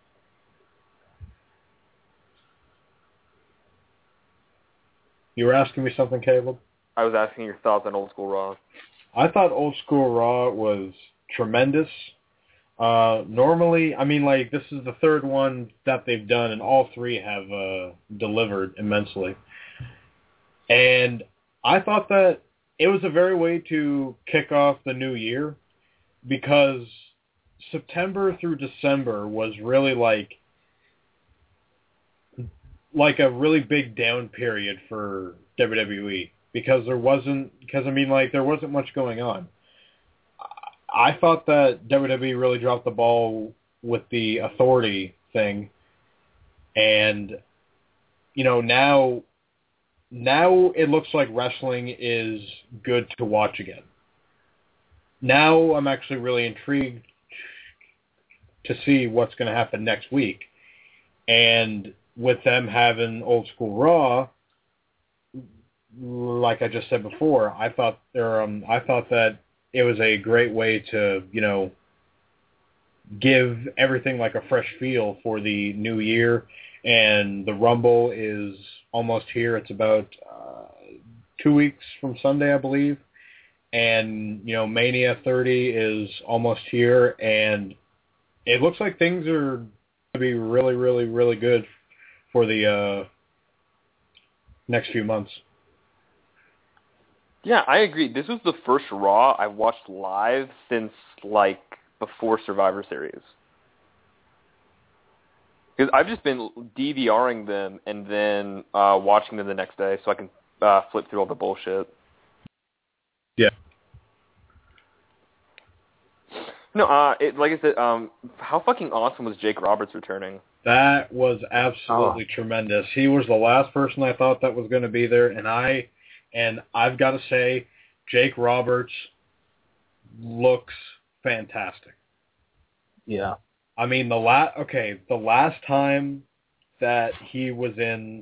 You were asking me something, Caleb? I was asking your thoughts on old school Raw. I thought old school Raw was tremendous. Normally, I mean, like, this is the 3rd one that they've done, and all 3 have delivered immensely. And I thought that it was a very way to kick off the new year, because September through December was really like a really big down period for WWE, because there wasn't much going on. I thought that WWE really dropped the ball with the authority thing, and now it looks like wrestling is good to watch again. Now I'm actually really intrigued to see what's going to happen next week, and with them having old school Raw, like I just said before, I thought that it was a great way to, give everything like a fresh feel for the new year. And the Rumble is almost here. It's about 2 weeks from Sunday, I believe. And, Mania 30 is almost here. And it looks like things are going to be really, really, really good for the next few months. Yeah, I agree. This was the first Raw I watched live since, before Survivor Series. Because I've just been DVRing them and then watching them the next day so I can flip through all the bullshit. Yeah. No, like I said, how fucking awesome was Jake Roberts returning? That was absolutely tremendous. He was the last person I thought that was going to be there, and I've got to say, Jake Roberts looks fantastic. Yeah. I mean, the last time that he was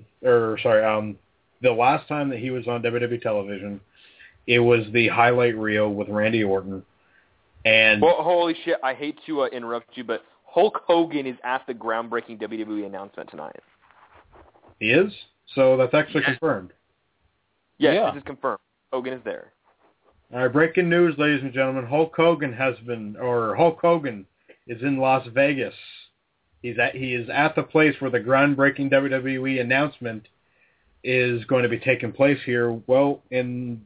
the last time that he was on WWE television, it was the highlight reel with Randy Orton. And well, holy shit! I hate to interrupt you, but Hulk Hogan is at the groundbreaking WWE announcement tonight. He is? So that's actually confirmed. Yes, this is confirmed. Hogan is there. All right, breaking news, ladies and gentlemen. Hulk Hogan is in Las Vegas. He is at the place where the groundbreaking WWE announcement is going to be taking place here. Well, in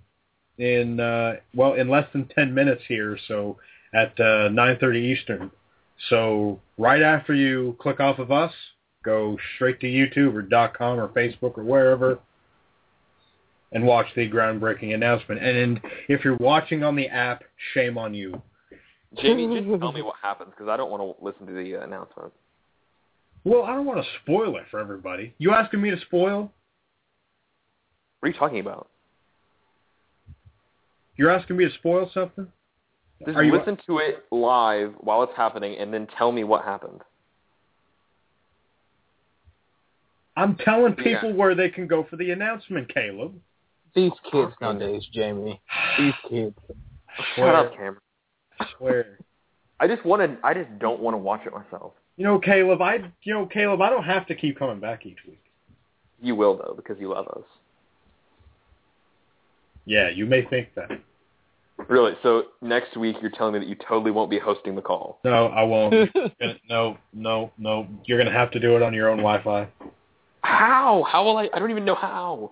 less than 10 minutes here, so at 9:30 Eastern. So right after you click off of us, go straight to YouTube or .com or Facebook or wherever and watch the groundbreaking announcement. And if you're watching on the app, shame on you. Jamie, just tell me what happens, because I don't want to listen to the announcement. Well, I don't want to spoil it for everybody. You asking me to spoil? What are you talking about? You're asking me to spoil something? Just listen to it live while it's happening, and then tell me what happened. I'm telling people where they can go for the announcement, Caleb. These kids nowadays, Jamie. These kids. Shut up, Cameron. I swear. I just don't want to watch it myself. Caleb, I don't have to keep coming back each week. You will, though, because you love us. Yeah, you may think that. Really? So next week you're telling me that you totally won't be hosting the call? No, I won't. No. You're going to have to do it on your own Wi-Fi. How? How will I? I don't even know how.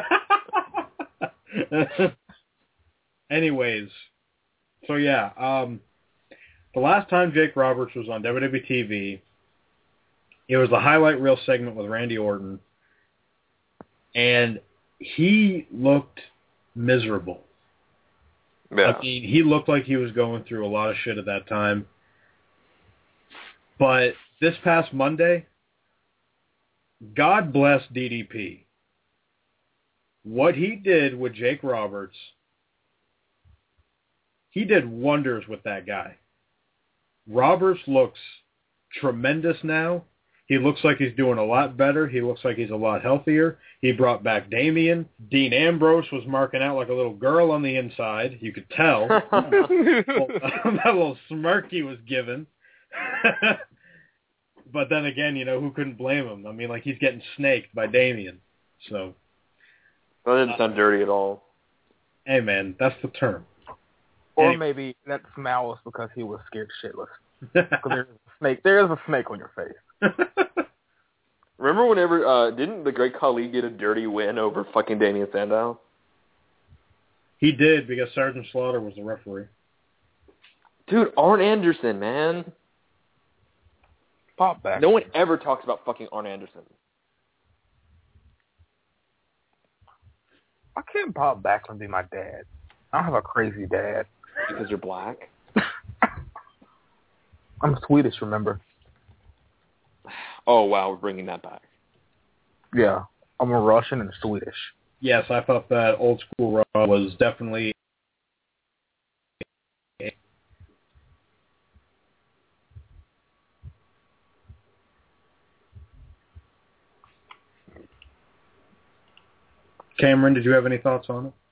Anyways, so yeah, the last time Jake Roberts was on WWE TV, it was the highlight reel segment with Randy Orton, and he looked miserable. Yeah. I mean, he looked like he was going through a lot of shit at that time. But this past Monday, God bless DDP. What he did with Jake Roberts, he did wonders with that guy. Roberts looks tremendous now. He looks like he's doing a lot better. He looks like he's a lot healthier. He brought back Damian. Dean Ambrose was marking out like a little girl on the inside. You could tell. That little smirk he was given. But then again, who couldn't blame him? I mean, like, he's getting snaked by Damian. So That didn't sound dirty at all. Hey, man, that's the term. Or maybe that smile was because he was scared shitless. Because there is a snake on your face. Remember whenever, didn't the Great Khali get a dirty win over fucking Damian Sandow? He did, because Sergeant Slaughter was the referee. Dude, Arn Anderson, man. Pop back. No one ever talks about fucking Arn Anderson. I can't Bob Backlund be my dad. I don't have a crazy dad. Because you're black? I'm Swedish, remember? Oh, wow, we're bringing that back. Yeah, I'm a Russian and Swedish. Yes, I thought that old school Raw was definitely... Cameron, did you have any thoughts on it?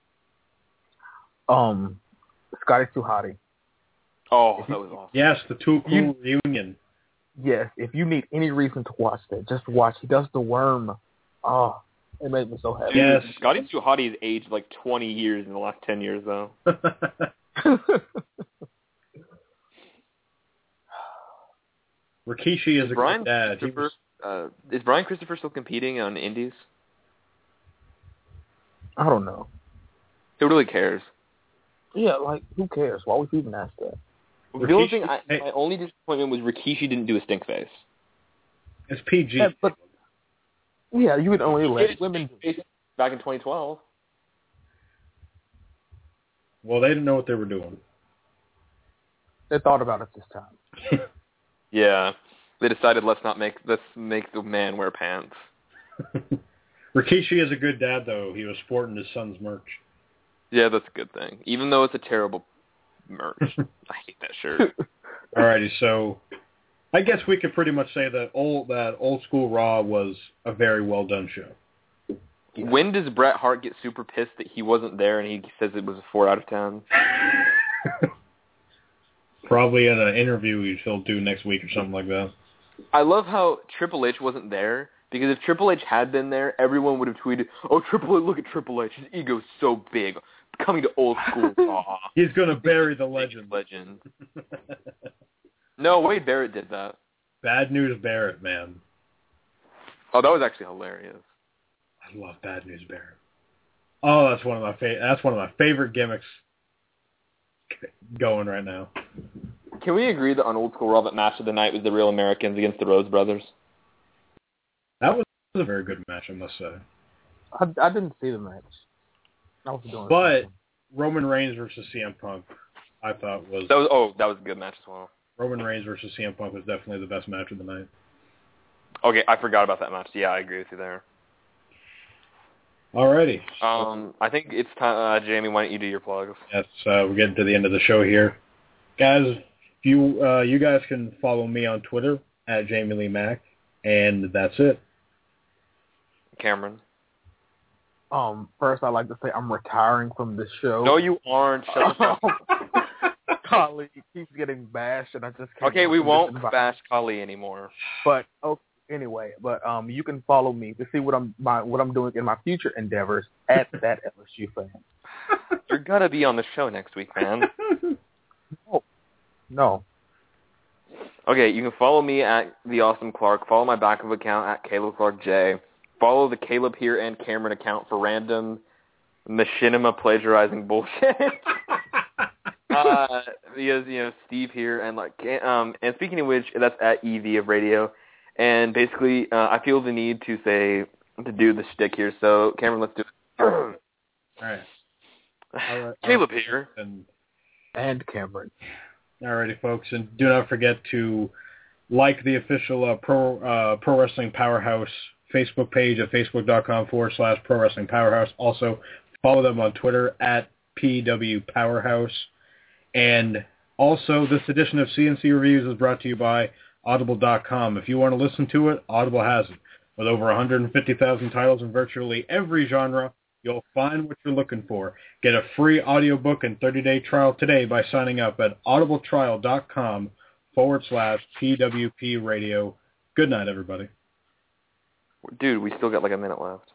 Scotty 2 Hotty. Oh, that was awesome. Yes, the Too Cool reunion. Yes, if you need any reason to watch that, just watch. He does the worm. Oh, it made me so happy. Dude, yes. Scotty 2 Hotty has aged like 20 years in the last 10 years, though. Rikishi is a good dad. Is Brian Christopher still competing on Indies? I don't know. Who really cares? Yeah, like, who cares? Why would you even ask that? The only thing, my only disappointment was Rikishi didn't do a stink face. It's PG. Yeah, but, yeah, you would only let women back in 2012. Well, they didn't know what they were doing. They thought about it this time. Yeah. They decided let's make the man wear pants. Rikishi is a good dad, though. He was sporting his son's merch. Yeah, that's a good thing. Even though it's a terrible merch. I hate that shirt. Alrighty, so I guess we could pretty much say that old school Raw was a very well done show. When does Bret Hart get super pissed that he wasn't there and he says it was a 4 out of 10? Probably in an interview he'll do next week or something like that. I love how Triple H wasn't there, because if Triple H had been there, everyone would have tweeted, "Oh, Triple H, look at Triple H. His ego's so big. Coming to old school Raw." He's going to bury the legend. No, Wade Barrett did that. Bad News Barrett, man. Oh, that was actually hilarious. I love Bad News Barrett. Oh, that's one of my favorite gimmicks going right now. Can we agree that on Old School Raw, that match of the night was the Real Americans against the Rhodes Brothers? That was a very good match, I must say. I didn't see the match. I was doing But something. Roman Reigns versus CM Punk, I thought was... That was a good match as well. Roman Reigns versus CM Punk was definitely the best match of the night. Okay, I forgot about that match. Yeah, I agree with you there. Alrighty. I think it's time, Jamie, why don't you do your plugs? Yes, we're getting to the end of the show here. Guys, you guys can follow me on Twitter at Jamie Lee Mack, and that's it. Cameron. First I'd like to say I'm retiring from this show. No, you aren't. Shut up. Khali keeps getting bashed, and I just can't. Okay, we won't bash Khali anymore. But anyway, you can follow me to see what I'm doing in my future endeavors at that LSU fan. You're gonna be on the show next week, man. No. Okay, you can follow me at the Awesome Clark. Follow my backup account at Caleb Clark J. Follow the Caleb here and Cameron account for random machinima plagiarizing bullshit. Because Steve here and speaking of which, that's at EV of Radio. And basically, I feel the need to do the shtick here. So Cameron, let's do it. All right. Caleb here and Cameron. Alrighty, folks, and do not forget to like the official Pro Wrestling Powerhouse Facebook page at facebook.com/Pro Wrestling Powerhouse. Also, follow them on Twitter at PW Powerhouse. And also, this edition of CNC Reviews is brought to you by Audible.com. If you want to listen to it, Audible has it. With over 150,000 titles in virtually every genre, you'll find what you're looking for. Get a free audiobook and 30-day trial today by signing up at audibletrial.com/PWP Radio. Good night, everybody. Dude, we still got like a minute left.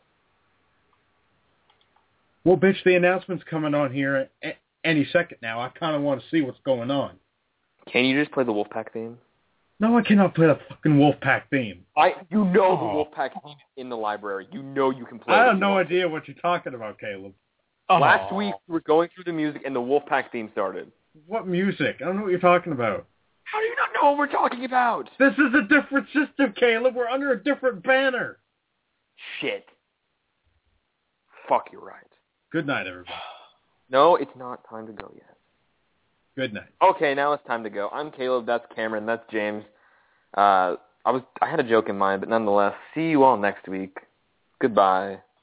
Well, bitch, the announcement's coming on here any second now. I kind of want to see what's going on. Can you just play the Wolfpack theme? No, I cannot play the fucking Wolfpack theme. The Wolfpack theme is in the library. You know you can play it. I have no idea what you're talking about, Caleb. Last week, we were going through the music, and the Wolfpack theme started. What music? I don't know what you're talking about. How do you not know what we're talking about? This is a different system, Caleb. We're under a different banner. Shit. Fuck, you're right. Good night, everybody. No, it's not time to go yet. Good night. Okay, now it's time to go. I'm Caleb. That's Cameron. That's James. I had a joke in mind, but nonetheless, see you all next week. Goodbye.